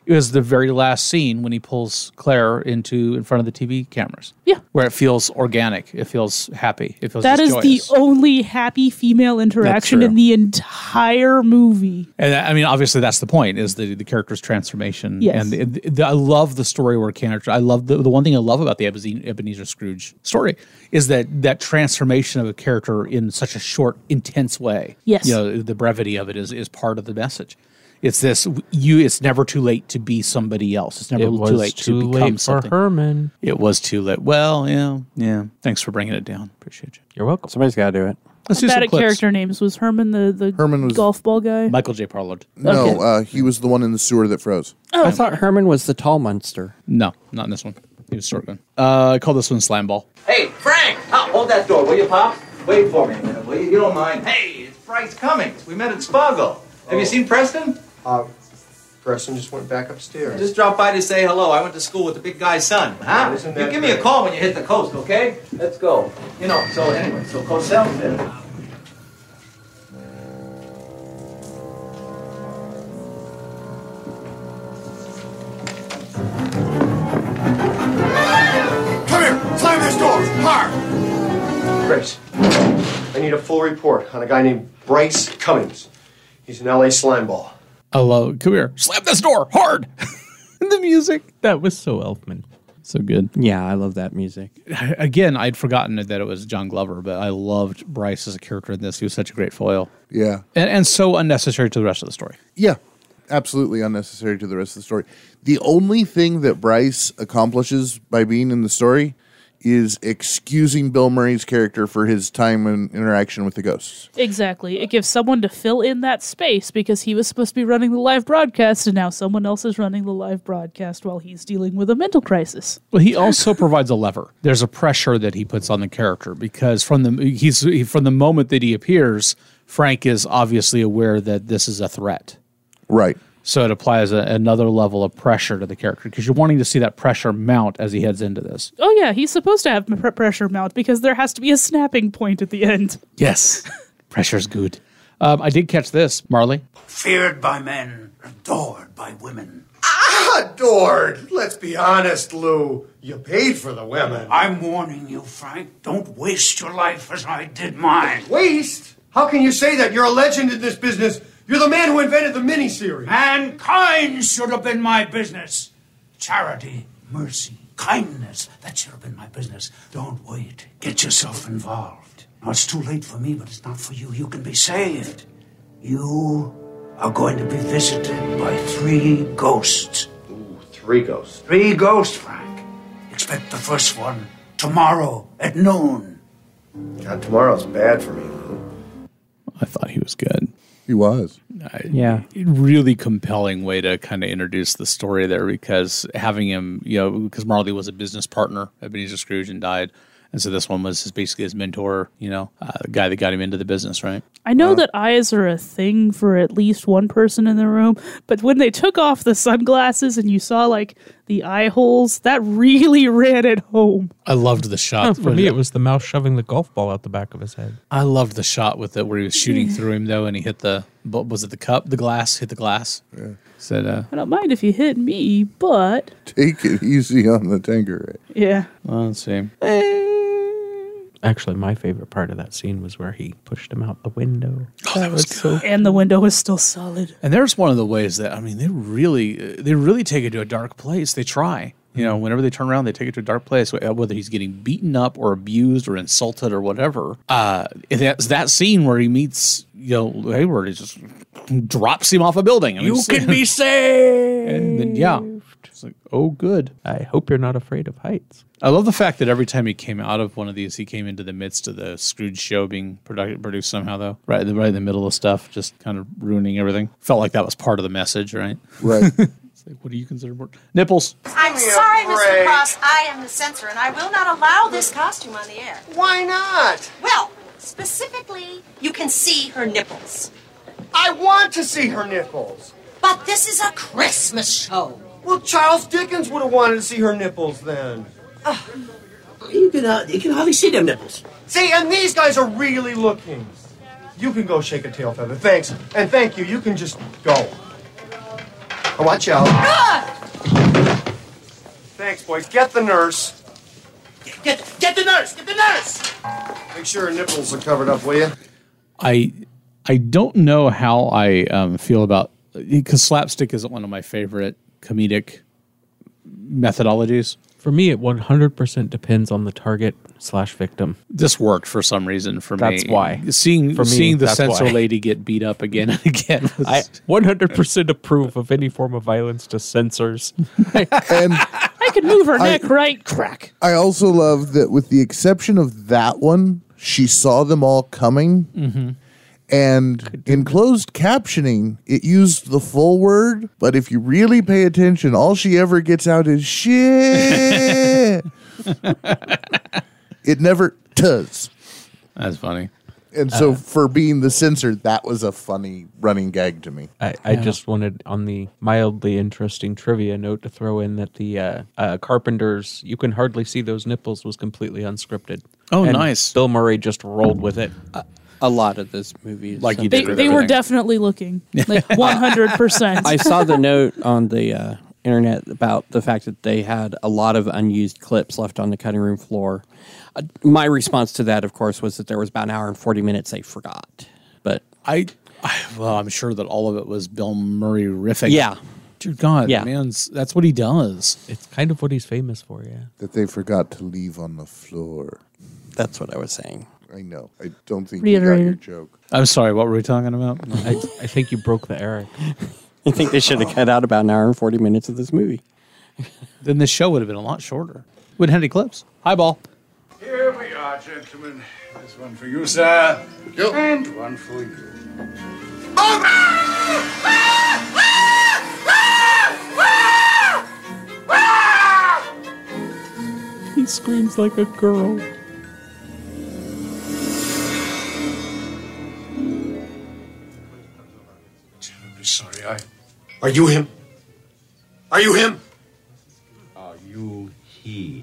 Speaker 6: It was the very last scene when he pulls Claire in front of the TV cameras.
Speaker 8: Yeah.
Speaker 6: Where it feels organic. It feels happy. It feels
Speaker 8: That is
Speaker 6: joyous.
Speaker 8: the only happy female interaction in the entire movie.
Speaker 6: And I mean, obviously, that's the point: is the character's transformation.
Speaker 8: Yes.
Speaker 6: And I love the story where character. I love the one thing I love about the Ebenezer Scrooge story is that transformation of a character in such a short, intense way.
Speaker 8: Yes.
Speaker 6: You know, the brevity of it is part of the message. It's this: it's never too late to be somebody else. It's never too late to become something.
Speaker 10: For Herman.
Speaker 6: It was too late. Well, yeah. Thanks for bringing it down. Appreciate you.
Speaker 10: You're welcome.
Speaker 7: Somebody's got to do it.
Speaker 6: Let's
Speaker 8: I'm
Speaker 6: do
Speaker 8: bad
Speaker 6: some
Speaker 8: at
Speaker 6: clips.
Speaker 8: character names. Was Herman the
Speaker 9: Herman was-
Speaker 8: golf ball guy?
Speaker 6: Michael J. Parlard.
Speaker 9: No, he was the one in the sewer that froze.
Speaker 7: I thought Herman was the tall monster.
Speaker 6: No, not in this one. He was short gun. I call this one Slam Ball.
Speaker 11: Hey, Frank! Hold that door, will you, Pop? Wait for me a minute, will you? You don't mind. Hey, it's Bryce Cummings. We met at Spago. Have you seen Preston?
Speaker 2: Preston just went back upstairs.
Speaker 11: Just dropped by to say hello. I went to school with the big guy's son. Huh?
Speaker 2: Isn't
Speaker 11: You
Speaker 2: that
Speaker 11: give me a
Speaker 2: great?
Speaker 11: call when you hit the coast, okay? Let's go. You know, so anyway, so Cosell said...
Speaker 2: Come here! Slam this door! Hard! Grace, I need a full report on a guy named Bryce Cummings. He's an LA slime ball.
Speaker 6: Hello, come here. Slam this door hard. The music.
Speaker 10: That was so Elfman.
Speaker 6: So good.
Speaker 7: Yeah, I love that music.
Speaker 6: Again, I'd forgotten that it was John Glover, but I loved Bryce as a character in this. He was such a great foil.
Speaker 9: Yeah.
Speaker 6: And so unnecessary to the rest of the story.
Speaker 9: Yeah. Absolutely unnecessary to the rest of the story. The only thing that Bryce accomplishes by being in the story is excusing Bill Murray's character for his time and interaction with the ghosts.
Speaker 8: Exactly. It gives someone to fill in that space because he was supposed to be running the live broadcast, and now someone else is running the live broadcast while he's dealing with a mental crisis.
Speaker 6: Well, he also provides a lever. There's a pressure that he puts on the character because from the moment that he appears, Frank is obviously aware that this is a threat.
Speaker 9: Right.
Speaker 6: So it applies another level of pressure to the character because you're wanting to see that pressure mount as he heads into this.
Speaker 8: Oh, yeah, he's supposed to have pressure mount because there has to be a snapping point at the end.
Speaker 6: Yes. Pressure's good. I did catch this, Marley.
Speaker 4: Feared by men, adored by women.
Speaker 2: Adored! Let's be honest, Lou. You paid for the women.
Speaker 4: I'm warning you, Frank. Don't waste your life as I did mine.
Speaker 2: Waste? How can you say that? You're a legend in this business. You're the man who invented the miniseries.
Speaker 4: Mankind should have been my business. Charity, mercy, kindness, that should have been my business. Don't wait. Get yourself involved. Now, it's too late for me, but it's not for you. You can be saved. You are going to be visited by 3 ghosts.
Speaker 2: Ooh, 3 ghosts.
Speaker 4: 3 ghosts, Frank. Expect the first one tomorrow at noon.
Speaker 2: God, tomorrow's bad for me, Lou.
Speaker 6: I thought he was good.
Speaker 9: He was.
Speaker 7: Yeah.
Speaker 6: Really compelling way to kind of introduce the story there because having him, because Marley was a business partner at Ebenezer Scrooge and died. And so this one was basically his mentor, the guy that got him into the business, right?
Speaker 8: I know that eyes are a thing for at least one person in the room, but when they took off the sunglasses and you saw like the eye holes, that really ran it home.
Speaker 6: I loved the shot.
Speaker 10: For me, it was the mouse shoving the golf ball out the back of his head.
Speaker 6: I loved the shot with it where he was shooting through him though, and he hit the glass? Hit the glass. Yeah. Said,
Speaker 8: I don't mind if you hit me, but
Speaker 9: Take it easy on the Tanqueray.
Speaker 8: yeah.
Speaker 6: Well, let's see.
Speaker 10: Actually, my favorite part of that scene was where he pushed him out the window.
Speaker 6: Oh, that was good.
Speaker 8: And the window was still solid.
Speaker 6: And there's one of the ways that they really take it to a dark place. They try. Whenever they turn around, they take it to a dark place, whether he's getting beaten up or abused or insulted or whatever. It's that scene where he meets, Hayward. He just drops him off a building.
Speaker 10: You can be saved!
Speaker 6: And then, it's like, oh, good.
Speaker 10: I hope you're not afraid of heights.
Speaker 6: I love the fact that every time he came out of one of these, he came into the midst of the Scrooge show being produced somehow, though. Right in the middle of stuff, just kind of ruining everything. Felt like that was part of the message, right?
Speaker 9: Right.
Speaker 6: What do you consider more? Nipples.
Speaker 12: I'm sorry, Mr. Cross. I am the censor, and I will not allow this costume on the air.
Speaker 2: Why not?
Speaker 12: Well, specifically, you can see her nipples.
Speaker 2: I want to see her nipples.
Speaker 12: But this is a Christmas show.
Speaker 2: Well, Charles Dickens would have wanted to see her nipples then.
Speaker 13: You can hardly see them nipples.
Speaker 2: See, and these guys are really looking. You can go shake a tail feather. Thanks. And thank you. You can just go. Watch out. Thanks, boys. Get the nurse.
Speaker 13: Get the nurse! Get the nurse!
Speaker 2: Make sure her nipples are covered up, will you?
Speaker 6: I don't know how I feel about, because slapstick isn't one of my favorite comedic methodologies.
Speaker 10: For me, it 100% depends on the target/victim.
Speaker 6: This worked for some reason for me.
Speaker 10: That's why.
Speaker 6: Seeing the censor lady get beat up again and again.
Speaker 10: I 100% approve of any form of violence to censors.
Speaker 9: And
Speaker 8: I could move her neck right, crack.
Speaker 9: I also love that, with the exception of that one, she saw them all coming.
Speaker 6: Mm-hmm.
Speaker 9: And in closed captioning, it used the full word, but if you really pay attention, all she ever gets out is shit. It never does.
Speaker 6: That's funny.
Speaker 9: And so for being the censor, that was a funny running gag to me.
Speaker 10: I just wanted, on the mildly interesting trivia note, to throw in that the Carpenter's "You Can Hardly See Those Nipples" was completely unscripted.
Speaker 6: Oh,
Speaker 10: and
Speaker 6: nice.
Speaker 10: Bill Murray just rolled with it.
Speaker 7: A lot of this movie is
Speaker 6: Like you did.
Speaker 8: They were definitely looking. Like 100%.
Speaker 7: I saw the note on the internet about the fact that they had a lot of unused clips left on the cutting room floor. My response to that, of course, was that there was about an hour and 40 minutes they forgot. But
Speaker 6: I'm sure that all of it was Bill Murray riffing.
Speaker 7: Yeah.
Speaker 6: Dear God,
Speaker 7: Yeah.
Speaker 6: man, that's what he does.
Speaker 10: It's kind of what he's famous for, yeah.
Speaker 9: That they forgot to leave on the floor.
Speaker 7: that's what I was saying.
Speaker 9: I know. I don't think you got your
Speaker 8: Reiterated.
Speaker 9: joke.
Speaker 6: I'm sorry, what were we talking about?
Speaker 10: I think you broke the Eric.
Speaker 7: I think they should have cut out about an hour and 40 minutes of this movie.
Speaker 6: Then this show would have been a lot shorter. Wouldn't have any clips. Highball.
Speaker 4: Here we are, gentlemen. This one for you, sir.
Speaker 9: Yep.
Speaker 4: And one for you.
Speaker 10: He screams like a girl.
Speaker 4: Terribly sorry,
Speaker 2: Are you him? Are you him?
Speaker 1: Are you he?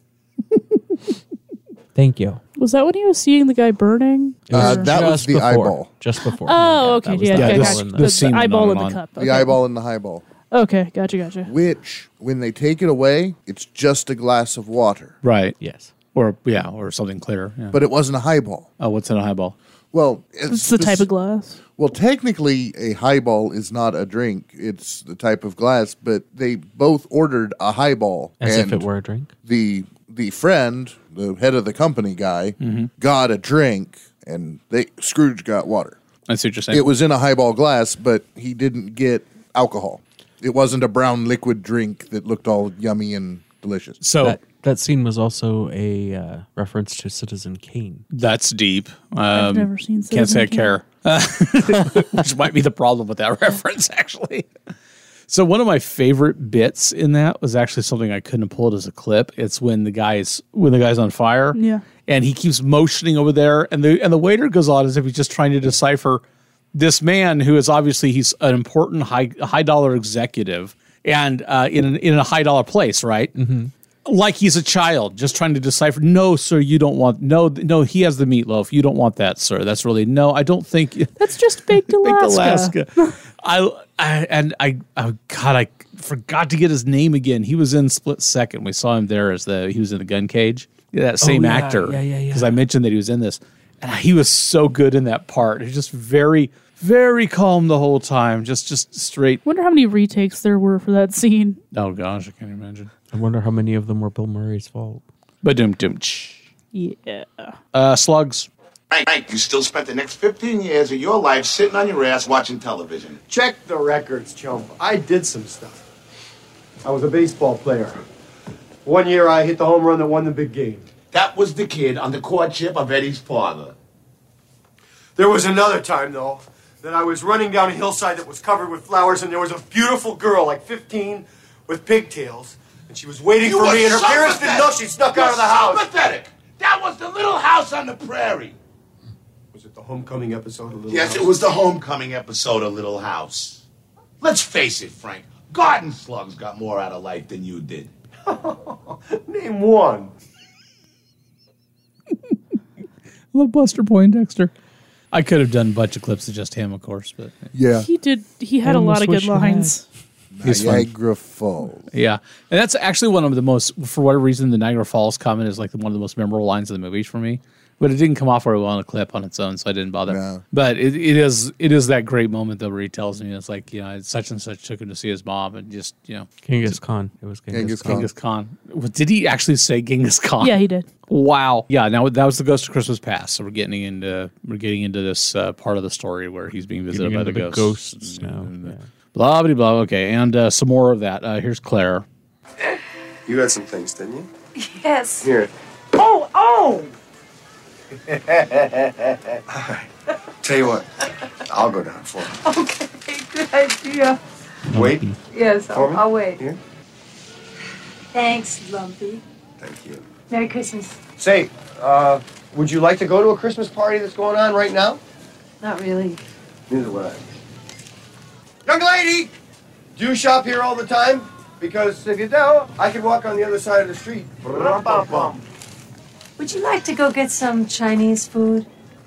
Speaker 10: Thank you.
Speaker 8: Was that when he was seeing the guy burning?
Speaker 9: That was
Speaker 10: Just
Speaker 9: the
Speaker 10: before.
Speaker 9: eyeball.
Speaker 10: Just before.
Speaker 8: Oh, okay.
Speaker 10: that was
Speaker 8: Yeah,
Speaker 10: the
Speaker 8: okay,
Speaker 10: eyeball
Speaker 8: gotcha.
Speaker 10: in the-
Speaker 6: this scene
Speaker 8: the eyeball in
Speaker 6: went
Speaker 8: the
Speaker 6: on.
Speaker 8: cup.
Speaker 9: The
Speaker 8: Okay.
Speaker 9: eyeball and the highball.
Speaker 8: Okay, gotcha.
Speaker 9: Which, when they take it away, it's just a glass of water.
Speaker 6: Right.
Speaker 10: Yes.
Speaker 6: Or something clear. Yeah.
Speaker 9: But it wasn't a highball.
Speaker 6: Oh, what's in a highball?
Speaker 9: Well,
Speaker 8: It's the type of glass.
Speaker 9: Well, technically, a highball is not a drink. It's the type of glass, but they both ordered a highball.
Speaker 10: As if
Speaker 9: and
Speaker 10: it were a drink.
Speaker 9: The friend, the head of the company guy, got a drink, and Scrooge got water.
Speaker 6: I see what you're saying.
Speaker 9: It was in a highball glass, but he didn't get alcohol. It wasn't a brown liquid drink that looked all yummy and delicious.
Speaker 6: So
Speaker 10: that scene was also a reference to Citizen Kane.
Speaker 6: that's deep.
Speaker 8: I've never seen
Speaker 6: Can't say I
Speaker 8: Citizen
Speaker 6: care. Which might be the problem with that reference, actually. So one of my favorite bits in that was actually something I couldn't pull it as a clip. It's when the guy's on fire.
Speaker 8: Yeah.
Speaker 6: And he keeps motioning over there, and the waiter goes on as if he's just trying to decipher this man who is obviously he's an important high dollar executive and in a high dollar place, right? Mm-hmm. Like he's a child, just trying to decipher. No, sir, you don't want. No, he has the meatloaf. You don't want that, sir. That's really no. I don't think
Speaker 8: That's just baked Alaska.
Speaker 6: I forgot to get his name again. He was in Split Second. We saw him there he was in the gun cage. Yeah, that same actor.
Speaker 10: Yeah.
Speaker 6: Because I mentioned that he was in this, and he was so good in that part. He's just very, very calm the whole time. Just straight.
Speaker 8: Wonder how many retakes there were for that scene.
Speaker 6: Oh gosh, I can't imagine.
Speaker 10: I wonder how many of them were Bill Murray's fault.
Speaker 6: But
Speaker 8: Yeah.
Speaker 6: Slugs.
Speaker 5: Frank, you still spent the next 15 years of your life sitting on your ass watching television.
Speaker 2: Check the records, chump. I did some stuff. I was a baseball player. One year I hit the home run that won the big game.
Speaker 5: That was the kid on the courtship of Eddie's father.
Speaker 2: There was another time, though, that I was running down a hillside that was covered with flowers, and there was a beautiful girl, like 15, with pigtails, and she was waiting for me, and her parents didn't know she snuck out of the house.
Speaker 5: Pathetic. That was the Little House on the Prairie.
Speaker 2: Was it the homecoming episode of Little
Speaker 5: Yes,
Speaker 2: House?
Speaker 5: it was the homecoming episode of Little House. Let's face it, Frank. Garden slugs got more out of life than you did.
Speaker 2: Name one.
Speaker 6: Love Buster Poindexter. I could have done a bunch of clips of just him, of course, but
Speaker 9: Yeah.
Speaker 8: He did. He had a
Speaker 10: Almost
Speaker 8: lot of
Speaker 10: wish
Speaker 8: good
Speaker 10: you had.
Speaker 8: lines.
Speaker 6: He's fun.
Speaker 9: Niagara Falls.
Speaker 6: Yeah, and that's actually one of the most, for whatever reason, the Niagara Falls comment is like one of the most memorable lines of the movie for me. But it didn't come off very well on a clip on its own, so I didn't bother.
Speaker 9: No.
Speaker 6: But it is that great moment though where he tells me it's like, such and such took him to see his mom and just
Speaker 10: Genghis Khan. It was
Speaker 6: Genghis Khan. Well, did he actually say Genghis Khan?
Speaker 8: Yeah, he did.
Speaker 6: Wow. Yeah. Now that was the Ghost of Christmas Past. So we're getting into this part of the story where he's being visited by the ghosts.
Speaker 10: now.
Speaker 6: Blah blah blah. Okay, and some more of that. Here's Claire.
Speaker 2: You had some things, didn't you?
Speaker 12: Yes.
Speaker 2: Here.
Speaker 12: Oh!
Speaker 2: All right. Tell you what, I'll go down for him.
Speaker 12: Okay, good idea.
Speaker 2: Wait.
Speaker 12: Yes,
Speaker 2: For me?
Speaker 12: I'll wait.
Speaker 2: Here.
Speaker 12: Thanks, Lumpy.
Speaker 2: Thank you.
Speaker 12: Merry Christmas.
Speaker 2: Say, would you like to go to a Christmas party that's going on right now?
Speaker 12: Not really.
Speaker 2: Neither would I. Young lady, do you shop here all the time? Because if you do, I could walk on the other side of the street.
Speaker 12: Would you like to go get some Chinese food?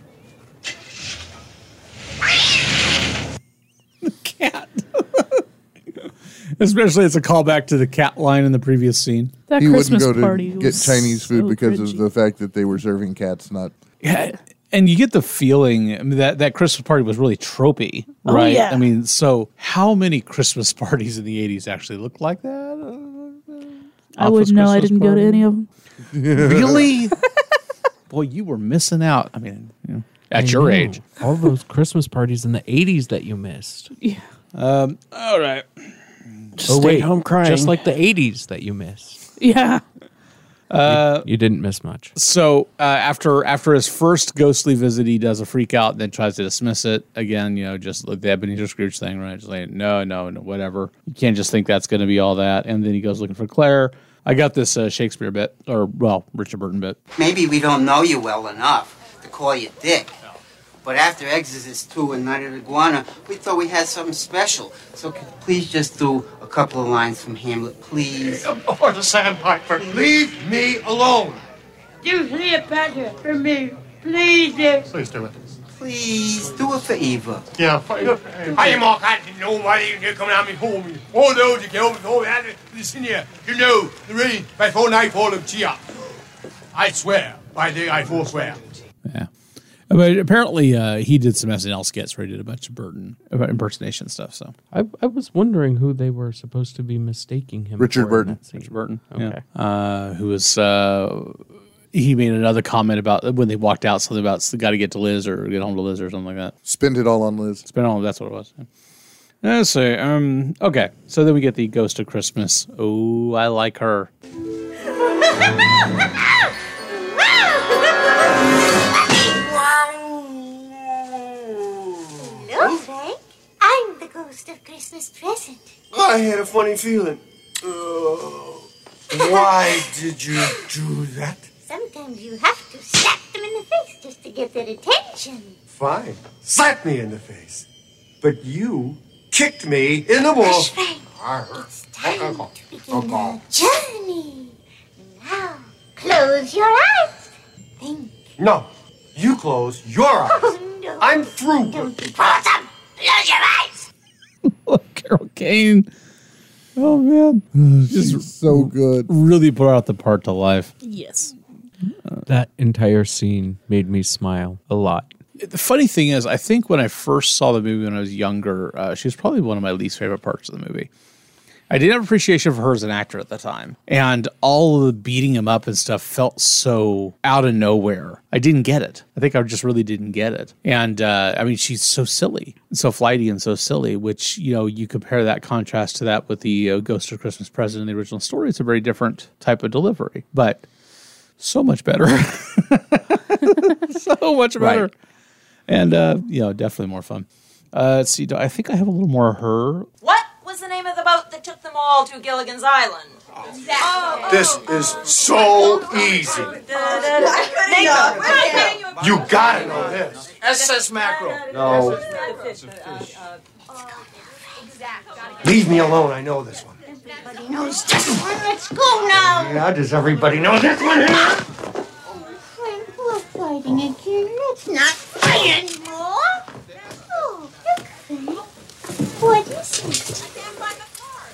Speaker 6: Cat. Especially it's a callback to the cat line in the previous scene.
Speaker 8: That
Speaker 9: He
Speaker 8: Christmas
Speaker 9: wouldn't go
Speaker 8: party
Speaker 9: to get
Speaker 8: was
Speaker 9: Chinese food
Speaker 8: so
Speaker 9: because
Speaker 8: cringy.
Speaker 9: of the fact that they were serving cats, not...
Speaker 6: Yeah, and you get the feeling that Christmas party was really tropey,
Speaker 8: Oh,
Speaker 6: right?
Speaker 8: yeah.
Speaker 6: I mean, so how many Christmas parties in the 80s actually looked like that?
Speaker 8: I wouldn't know. I didn't go to any of them.
Speaker 6: Really? Boy, you were missing out. I mean, at your age.
Speaker 10: All those Christmas parties in the 80s that you missed.
Speaker 8: Yeah.
Speaker 6: All right.
Speaker 10: Wait,
Speaker 7: home crying.
Speaker 10: Just like the 80s that you missed.
Speaker 8: Yeah.
Speaker 10: You didn't miss much.
Speaker 6: So after his first ghostly visit, he does a freak out and then tries to dismiss it. Again, just like the Ebenezer Scrooge thing, right? Just like, no, whatever. You can't just think that's going to be all that. And then he goes looking for Claire. I got this Shakespeare bit, Richard Burton bit.
Speaker 14: Maybe we don't know you well enough to call you Dick. But after Exorcist 2 and Night of the Iguana, we thought we had something special. So could you please just do a couple of lines from Hamlet, please?
Speaker 2: Or the Sandpiper. Leave me alone.
Speaker 12: Do Cleopatra for me, please, Dick.
Speaker 2: Please do it.
Speaker 14: Please, do it for Eva.
Speaker 2: Yeah, I'm all kind of nobody can come down me home. All those you can over listen here. You know, the rain by 4 nightfall of Chia. I swear, by the I forswear.
Speaker 6: Yeah. But apparently he did some SNL skits where he did a bunch of Burton impersonation stuff. So
Speaker 10: I was wondering who they were supposed to be mistaking him
Speaker 9: Richard
Speaker 10: for in
Speaker 9: Burton.
Speaker 10: that scene.
Speaker 6: Richard Burton.
Speaker 10: Okay.
Speaker 6: Yeah. Who was... he made another comment about when they walked out, something about got to get to Liz or get home to Liz or something like that.
Speaker 9: Spend it all on Liz.
Speaker 6: Spend it all. That's what it was. Let's see. Okay. So then we get the Ghost of Christmas. Oh, I like her.
Speaker 15: Hello, Frank. I'm the ghost of Christmas present.
Speaker 2: I had a funny feeling. Why did you do that?
Speaker 15: Sometimes you have to slap them in the face just to get their attention.
Speaker 2: Fine. Slap me in the face. But you kicked me in the balls.
Speaker 15: Frank. It's time to begin our journey. Now, close your eyes. Think.
Speaker 2: No, you close your eyes.
Speaker 15: Oh, no.
Speaker 2: I'm through.
Speaker 15: Don't be bothersome. Close your eyes.
Speaker 6: Carol Kane. Oh, man.
Speaker 9: She's so good.
Speaker 6: Really brought out the part to life.
Speaker 8: Yes.
Speaker 10: That entire scene made me smile a lot.
Speaker 6: The funny thing is, I think when I first saw the movie when I was younger, she was probably one of my least favorite parts of the movie. I didn't have appreciation for her as an actor at the time. And all of the beating him up and stuff felt so out of nowhere. I didn't get it. I think I just really didn't get it. And, I mean, she's so silly, so flighty and so silly, which, you compare that contrast to that with the Ghost of Christmas Present in the original story. It's a very different type of delivery, but so much better. So much better.
Speaker 10: Right.
Speaker 6: And, definitely more fun. Let's see. I think I have a little more of her.
Speaker 16: What was the name of the boat that took them all to Gilligan's Island?
Speaker 2: This is so easy. You gotta know this.
Speaker 5: SS Mackerel.
Speaker 2: No. Leave me alone. I know this one.
Speaker 15: Everybody knows this one. Let's go now.
Speaker 2: Yeah, does everybody know this one here?
Speaker 15: Frank, we're fighting again. Let's not fight anymore. Oh, look, Frank. What is it?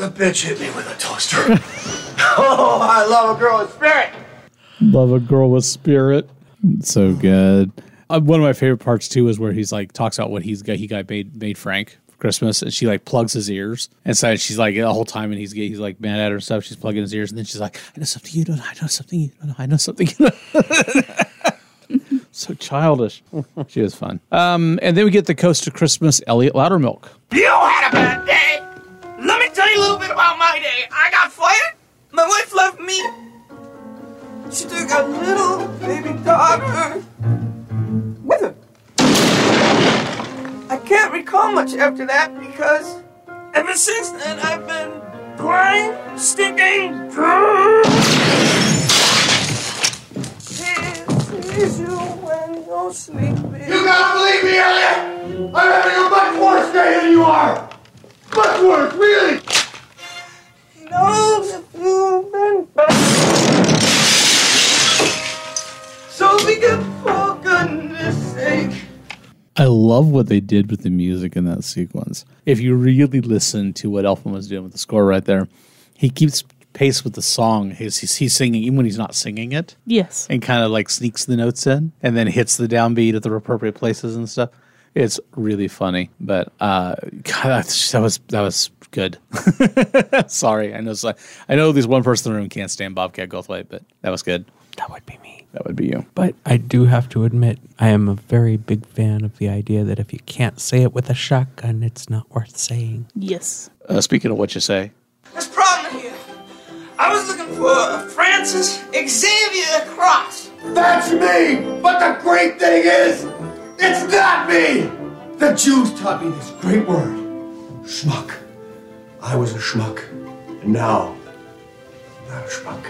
Speaker 2: The bitch hit me with a toaster. Oh, I love a girl with spirit.
Speaker 6: Love a girl with spirit. So good. One of my favorite parts too is where he's like talks about what he made Frank for Christmas, and she like plugs his ears, and so she's like the whole time, and he's like mad at her and stuff. She's plugging his ears, and then she's like, "I know something you don't know. I know something you don't know. I know something you don't know." So childish. She was fun. And then we get the Coast to Christmas Elliot Loudermilk.
Speaker 17: You had a bad day. Let me tell you a little bit about my day. I got fired. My wife left me. She took a little baby daughter with her. I can't recall much after that because ever since then I've been crying, stinking, drunk. Tears you when you're sleeping.
Speaker 2: You gotta believe me, Elliot! I'm having a much worse day than you are! Much worse, really!
Speaker 17: He knows if you've been bad. So be good for goodness sake.
Speaker 6: I love what they did with the music in that sequence. If you really listen to what Elfman was doing with the score right there, he keeps pace with the song. He's singing even when he's not singing it.
Speaker 8: Yes.
Speaker 6: And kind of like sneaks the notes in and then hits the downbeat at the appropriate places and stuff. It's really funny, but God, that was good. Sorry, I know there's one person in the room can't stand Bobcat Goldthwait, but that was good.
Speaker 10: That would be me.
Speaker 6: That would be you.
Speaker 10: But I do have to admit, I am a very big fan of the idea that if you can't say it with a shotgun, it's not worth saying.
Speaker 8: Yes.
Speaker 6: Speaking of what you say.
Speaker 17: There's a problem here. I was looking for a Francis Xavier Cross.
Speaker 2: That's me! But the great thing is, it's not me! The Jews taught me this great word. Schmuck. I was a schmuck. And now, I'm not a schmuck.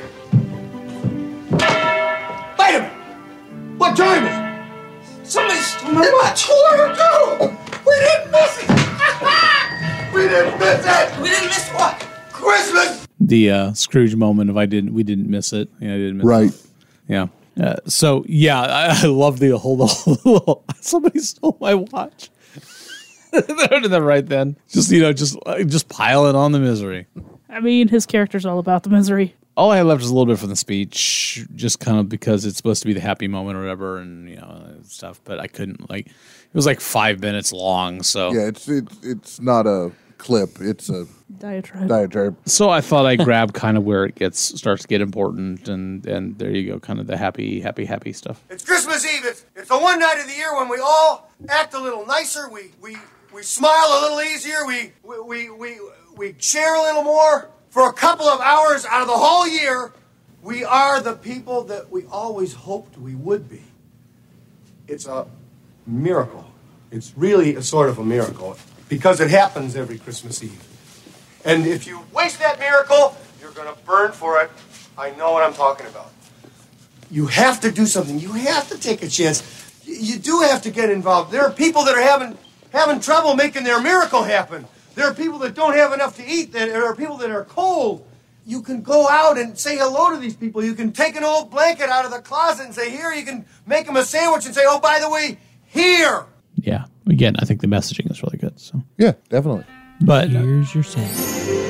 Speaker 2: Wait a minute! What time is it?
Speaker 17: Somebody stole my watch.
Speaker 2: We didn't miss it! We didn't miss it!
Speaker 17: We didn't miss what?
Speaker 2: Christmas!
Speaker 6: The Scrooge moment of we didn't miss it. Yeah, I didn't miss
Speaker 9: right.
Speaker 6: it. Yeah. So yeah, I love the whole somebody stole my watch. Right then. Just piling on the misery.
Speaker 8: I mean, his character's all about the misery.
Speaker 6: All I had left was a little bit from the speech, just kind of because it's supposed to be the happy moment or whatever, and stuff. But I couldn't it was like 5 minutes long. So
Speaker 9: yeah, it's not a clip; it's a diatribe.
Speaker 6: So I thought I'd grab kind of where it starts to get important, and there you go, kind of the happy stuff.
Speaker 2: It's Christmas Eve. It's the one night of the year when we all act a little nicer. We smile a little easier. We share a little more. For a couple of hours out of the whole year, we are the people that we always hoped we would be. It's a miracle. It's really a sort of a miracle because it happens every Christmas Eve. And if you waste that miracle, you're going to burn for it. I know what I'm talking about. You have to do something. You have to take a chance. You do have to get involved. There are people that are having trouble making their miracle happen. There are people that don't have enough to eat. There are people that are cold. You can go out and say hello to these people. You can take an old blanket out of the closet and say, here. You can make them a sandwich and say, oh, by the way, here.
Speaker 6: Yeah. Again, I think the messaging is really good. So
Speaker 9: yeah, definitely.
Speaker 6: But
Speaker 10: here's your sandwich.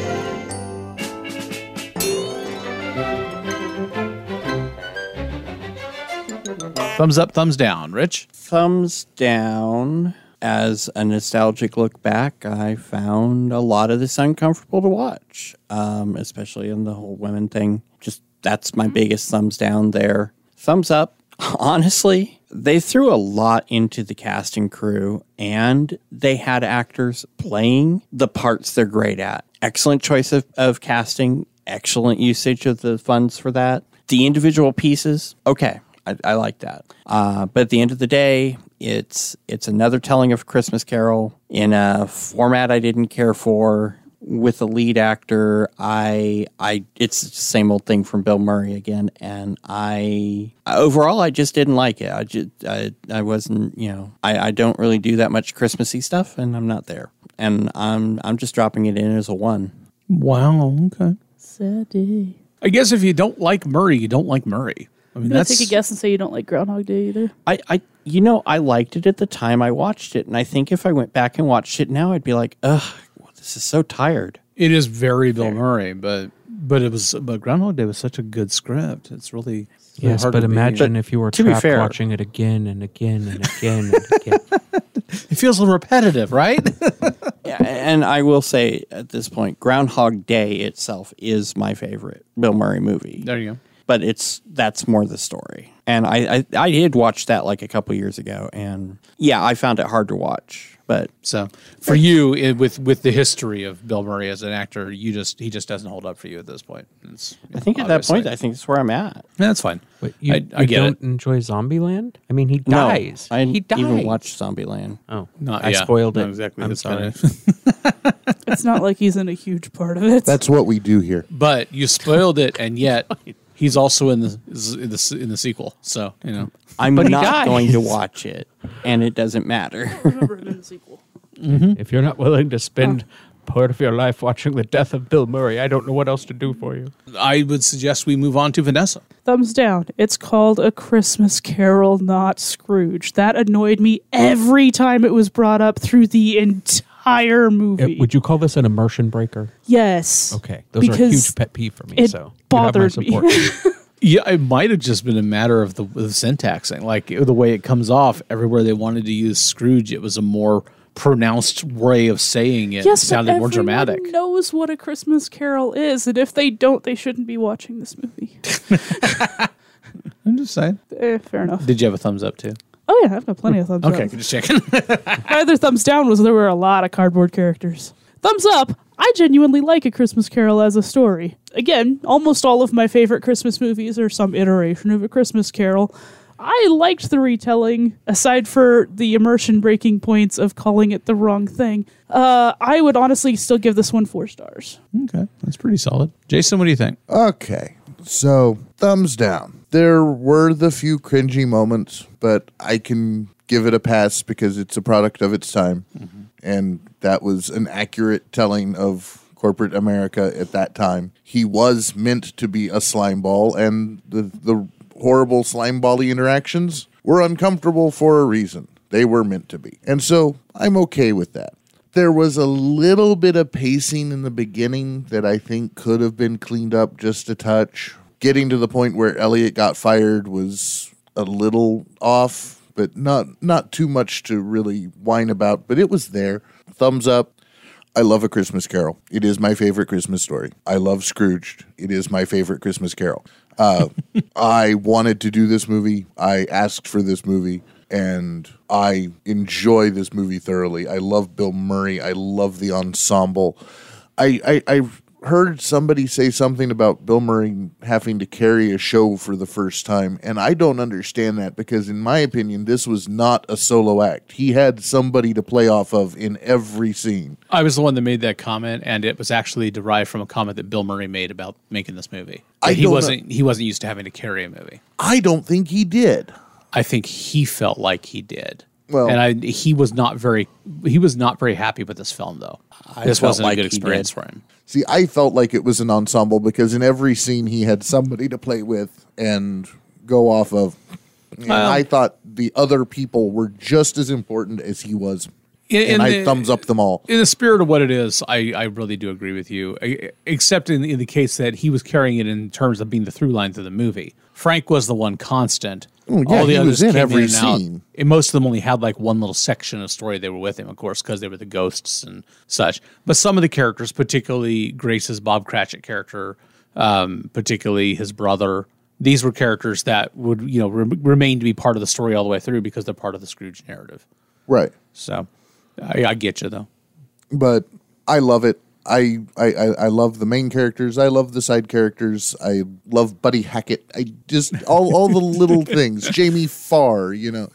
Speaker 6: Thumbs up, thumbs down. Rich?
Speaker 7: Thumbs down. As a nostalgic look back, I found a lot of this uncomfortable to watch, especially in the whole women thing. Just that's my biggest thumbs down there. Thumbs up. Honestly, they threw a lot into the cast and crew, and they had actors playing the parts they're great at. Excellent choice of casting, excellent usage of the funds for that. The individual pieces, okay. I like that. But at the end of the day, it's another telling of Christmas Carol in a format I didn't care for with a lead actor. It's the same old thing from Bill Murray again, and overall I just didn't like it. I wasn't, I don't really do that much Christmassy stuff, and I'm not there, and I'm just dropping it in as a 1.
Speaker 6: Wow. Okay.
Speaker 8: Sad day.
Speaker 6: I guess if you don't like Murray, you don't like Murray. I mean,
Speaker 8: I'm going to take a guess and say you don't like Groundhog Day either.
Speaker 7: I liked it at the time I watched it, and I think if I went back and watched it now, I'd be like, ugh, this is so tired.
Speaker 6: It is very Bill Murray, but Groundhog Day was such a good script. It's really
Speaker 10: Yes,
Speaker 6: hard
Speaker 10: but
Speaker 6: to
Speaker 10: imagine if you were
Speaker 7: to be
Speaker 10: trapped
Speaker 7: fair-
Speaker 10: watching it again and again and again and again.
Speaker 6: It feels a little repetitive, right?
Speaker 7: Yeah, and I will say at this point, Groundhog Day itself is my favorite Bill Murray movie.
Speaker 6: There you go.
Speaker 7: But that's more the story. And I did watch that like a couple years ago, and yeah, I found it hard to watch. But
Speaker 6: so for you, with the history of Bill Murray as an actor, he just doesn't hold up for you at this point.
Speaker 7: I think at that point, I think that's where I'm at.
Speaker 6: Yeah, that's fine.
Speaker 10: Wait, you
Speaker 6: I get
Speaker 10: don't
Speaker 6: it.
Speaker 10: enjoy Zombieland? I mean, he
Speaker 7: No,
Speaker 10: dies.
Speaker 7: I
Speaker 10: he dies.
Speaker 7: even watched Zombieland.
Speaker 10: Oh,
Speaker 6: Not-
Speaker 10: I
Speaker 6: yeah,
Speaker 10: spoiled
Speaker 6: not
Speaker 10: it.
Speaker 6: exactly
Speaker 10: I'm
Speaker 6: the
Speaker 10: sorry.
Speaker 8: It's not like he's in a huge part of it.
Speaker 9: That's what we do here.
Speaker 6: But you spoiled it, and yet he's also in the sequel. So you know,
Speaker 7: I'm
Speaker 10: But he
Speaker 7: not
Speaker 10: dies.
Speaker 7: going to watch it, and it doesn't matter.
Speaker 8: Remember him in the sequel.
Speaker 10: If you're not willing to spend part of your life watching the death of Bill Murray, I don't know what else to do for you.
Speaker 6: I would suggest we move on to Vanessa.
Speaker 8: Thumbs down. It's called A Christmas Carol, not Scrooge. That annoyed me every time it was brought up through the entire movie.
Speaker 10: Would you call this an immersion breaker?
Speaker 8: Yes.
Speaker 10: Okay, those are a
Speaker 8: Because
Speaker 10: huge pet peeve for me.
Speaker 8: it
Speaker 10: So you have my
Speaker 8: bothered me.
Speaker 10: support.
Speaker 6: Yeah, it might have just been a matter of the syntaxing, like the way it comes off. Everywhere they wanted to use Scrooge, it was a more pronounced way of saying it.
Speaker 8: Yes,
Speaker 6: It sounded
Speaker 8: but
Speaker 6: more dramatic.
Speaker 8: everyone knows what A Christmas Carol is, and if they don't, they shouldn't be watching this movie.
Speaker 6: I'm just saying.
Speaker 8: Fair enough.
Speaker 6: Did you have a thumbs up too?
Speaker 8: Oh yeah, I've got plenty of thumbs
Speaker 6: Okay,
Speaker 8: up.
Speaker 6: just checking.
Speaker 8: My other thumbs down was there were a lot of cardboard characters. Thumbs up, I genuinely like A Christmas Carol as a story. Again, almost all of my favorite Christmas movies are some iteration of A Christmas Carol. I liked the retelling, aside for the immersion breaking points of calling it the wrong thing. I would honestly still give this one 4 stars.
Speaker 6: Okay, that's pretty solid. Jason, what do you think?
Speaker 9: Okay, so thumbs down. There were the few cringy moments, but I can give it a pass because it's a product of its time. And that was an accurate telling of corporate America at that time. He was meant to be a slime ball, and the horrible slime bally interactions were uncomfortable for a reason. They were meant to be. And so I'm okay with that. There was a little bit of pacing in the beginning that I think could have been cleaned up just a touch. Getting to the point where Elliot got fired was a little off, but not too much to really whine about, but it was there. Thumbs up. I love A Christmas Carol. It is my favorite Christmas story. I love Scrooged. It is my favorite Christmas Carol. I wanted to do this movie. I asked for this movie, and I enjoy this movie thoroughly. I love Bill Murray. I love the ensemble. I heard somebody say something about Bill Murray having to carry a show for the first time, and I don't understand that because, in my opinion, this was not a solo act. He had somebody to play off of in every scene.
Speaker 6: I was the one that made that comment, and it was actually derived from a comment that Bill Murray made about making this movie. He wasn't used to having to carry a movie.
Speaker 9: I don't think he did.
Speaker 6: I think he felt like he did.
Speaker 9: Well,
Speaker 6: and he was not very happy with this film, though. This wasn't a good experience for him.
Speaker 9: See, I felt like it was an ensemble because in every scene he had somebody to play with and go off of. And I thought the other people were just as important as he was. And I thumbs up them all.
Speaker 6: In the spirit of what it is, I really do agree with you, except in the case that he was carrying it in terms of being the through line through the movie. Frank was the one constant.
Speaker 9: Oh, yeah,
Speaker 6: all the
Speaker 9: he
Speaker 6: others
Speaker 9: was in
Speaker 6: came
Speaker 9: every
Speaker 6: and out.
Speaker 9: scene.
Speaker 6: And most of them only had like one little section of story they were with him, of course, because they were the ghosts and such. But some of the characters, particularly Grace's Bob Cratchit character, particularly his brother, these were characters that would remain to be part of the story all the way through because they're part of the Scrooge narrative.
Speaker 9: Right.
Speaker 6: So I get you, though.
Speaker 9: But I love it. I love the main characters. I love the side characters. I love Buddy Hackett. I just all the little things. Jamie Farr,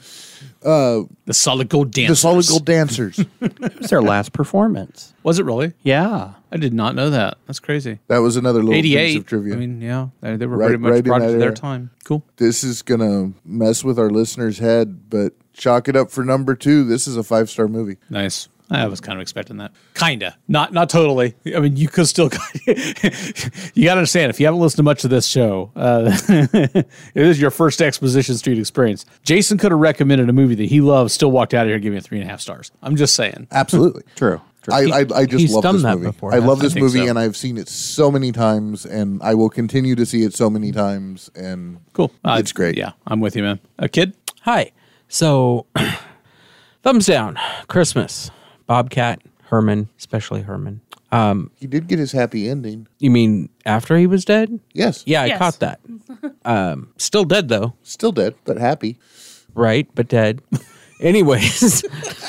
Speaker 6: the Solid Gold Dancers.
Speaker 9: The Solid Gold Dancers.
Speaker 7: It was their last performance.
Speaker 6: Was it really?
Speaker 7: Yeah.
Speaker 6: I did not know that. That's crazy.
Speaker 9: That was another little piece
Speaker 6: 88
Speaker 9: of trivia.
Speaker 6: I mean, yeah, they were pretty much product of their time. Cool.
Speaker 9: This is gonna mess with our listeners' head, but chalk it up for number 2. This is a 5-star movie.
Speaker 6: Nice. I was kind of expecting that. Kinda. Not totally. I mean, you could still... you got to understand, if you haven't listened to much of this show, it is your first Exposition Street experience. Jason could have recommended a movie that he loves, still walked out of here giving it 3.5 stars. I'm just saying.
Speaker 9: Absolutely.
Speaker 7: True.
Speaker 9: I just
Speaker 10: He's
Speaker 9: love
Speaker 10: done
Speaker 9: this
Speaker 10: that
Speaker 9: movie.
Speaker 10: before,
Speaker 9: I love
Speaker 10: hasn't
Speaker 9: this
Speaker 6: he?
Speaker 9: movie,
Speaker 6: So.
Speaker 9: and I've seen it so many times, and I will continue to see it so many times. And
Speaker 6: Cool.
Speaker 9: It's great.
Speaker 6: Yeah, I'm with you, man. A kid?
Speaker 10: Hi. So, thumbs down. Christmas. Bobcat, Herman, especially Herman.
Speaker 9: He did get his happy ending.
Speaker 10: You mean after he was dead?
Speaker 9: Yes.
Speaker 10: Yeah, I
Speaker 8: Yes.
Speaker 10: caught that. Still dead, though.
Speaker 9: Still dead, but happy.
Speaker 10: Right, but dead. Anyways.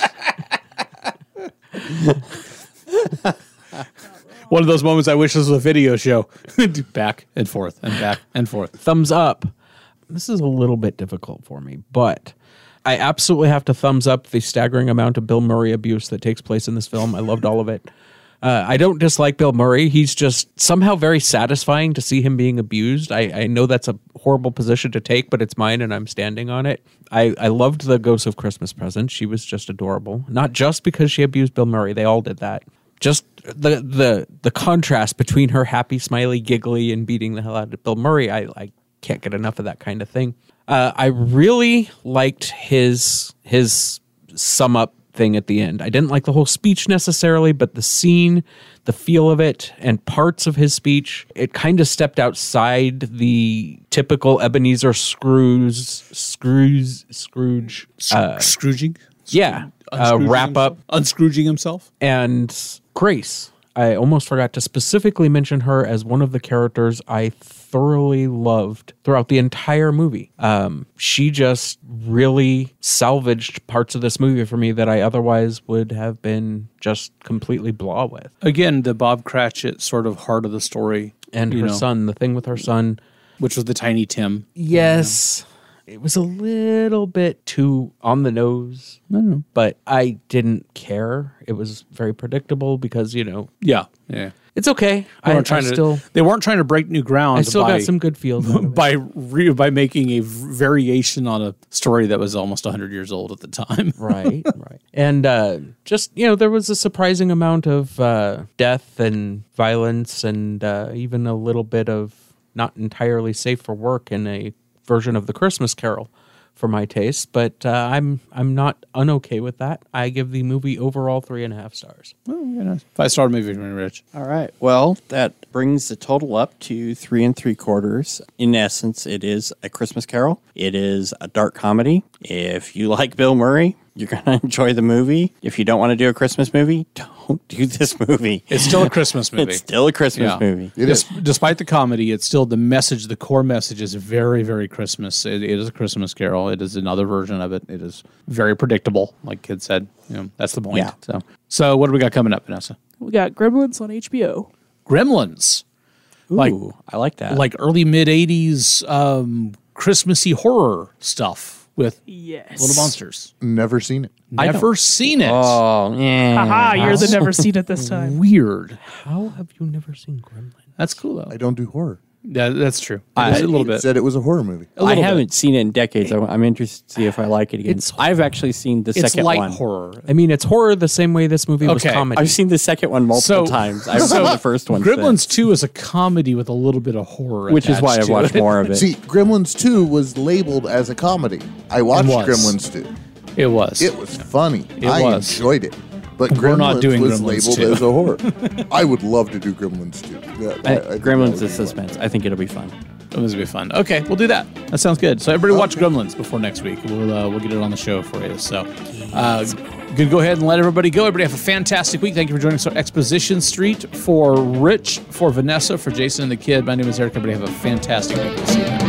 Speaker 6: One of those moments I wish this was a video show. Back and forth and back and forth.
Speaker 10: Thumbs up. This is a little bit difficult for me, but I absolutely have to thumbs up the staggering amount of Bill Murray abuse that takes place in this film. I loved all of it. I don't dislike Bill Murray. He's just somehow very satisfying to see him being abused. I know that's a horrible position to take, but it's mine and I'm standing on it. I loved the Ghost of Christmas Present. She was just adorable. Not just because she abused Bill Murray. They all did that. Just the contrast between her happy, smiley, giggly, and beating the hell out of Bill Murray. I can't get enough of that kind of thing. I really liked his sum up thing at the end. I didn't like the whole speech necessarily, but the scene, the feel of it, and parts of his speech, it kind of stepped outside the typical Ebenezer Scrooge.
Speaker 6: Scrooging?
Speaker 10: Yeah. Wrap up.
Speaker 6: Unscrooging himself?
Speaker 10: And Grace. I almost forgot to specifically mention her as one of the characters I thoroughly loved throughout the entire movie. She just really salvaged parts of this movie for me that I otherwise would have been just completely blah with.
Speaker 6: Again, the Bob Cratchit sort of heart of the story.
Speaker 10: And her son, the thing with her son.
Speaker 6: Which was the Tiny Tim.
Speaker 10: Yes. It was a little bit too on the nose, but I didn't care. It was very predictable because,
Speaker 6: Yeah.
Speaker 10: It's okay.
Speaker 6: They weren't trying to break new ground.
Speaker 10: I still got some good feels out of it.
Speaker 6: by making a variation on a story that was almost 100 years old at the time.
Speaker 10: Right. And just, there was a surprising amount of death and violence and even a little bit of not entirely safe for work in a version of the Christmas Carol for my taste, but I'm not unokay with that. I give the movie overall 3.5 stars.
Speaker 6: Oh, yeah, nice. 5-star movie for me, Rich.
Speaker 7: All right. Well, that brings the total up to 3 3/4. In essence, it is a Christmas Carol. It is a dark comedy. If you like Bill Murray, you're going to enjoy the movie. If you don't want to do a Christmas movie, don't do this movie.
Speaker 6: It's still a Christmas movie.
Speaker 7: It's still a Christmas movie.
Speaker 6: Despite the comedy, it's still the core message is very, very Christmas. It is a Christmas Carol. It is another version of it. It is very predictable, like Kid said. That's the point.
Speaker 7: Yeah.
Speaker 6: So what do we got coming up, Vanessa?
Speaker 8: We got Gremlins on HBO.
Speaker 6: Gremlins.
Speaker 7: Ooh, I like that.
Speaker 6: Like early mid-'80s Christmassy horror stuff with little monsters.
Speaker 9: Never seen it.
Speaker 6: Never seen it.
Speaker 7: Oh, yeah.
Speaker 8: Haha, you're the never seen it this time.
Speaker 6: Weird.
Speaker 10: How have you never seen Gremlins?
Speaker 6: That's cool, though.
Speaker 9: I don't do horror.
Speaker 6: Yeah, that's true. A little bit.
Speaker 9: Said it was a horror movie.
Speaker 7: I haven't seen it in decades. I'm interested to see if I like it again. I've actually seen the second
Speaker 6: light
Speaker 7: one.
Speaker 6: horror.
Speaker 10: I mean, it's horror the same way this movie was
Speaker 6: Okay.
Speaker 10: comedy.
Speaker 7: I've seen the second one multiple times. I've seen the first one.
Speaker 6: Gremlins 2 is a comedy with a little bit of horror,
Speaker 7: Which is why I've watched more of it.
Speaker 9: See, Gremlins 2 was labeled as a comedy. I watched Gremlins 2.
Speaker 6: It was.
Speaker 9: It was funny. I
Speaker 6: was.
Speaker 9: enjoyed it. But
Speaker 6: We're
Speaker 9: Gremlins
Speaker 6: not doing
Speaker 9: was
Speaker 6: Gremlins
Speaker 9: labeled
Speaker 6: 2.
Speaker 9: as a horror. I would love to do Gremlins 2.
Speaker 7: Gremlins is suspense. I think it'll be fun.
Speaker 6: Gremlins will be fun. Okay, we'll do that. That sounds good. So everybody watch Gremlins before next week. We'll get it on the show for you. So good. Go ahead and let everybody go. Everybody have a fantastic week. Thank you for joining us on Exposition Street. For Rich, for Vanessa, for Jason and the kid, my name is Eric. Everybody have a fantastic week. We'll see you next week.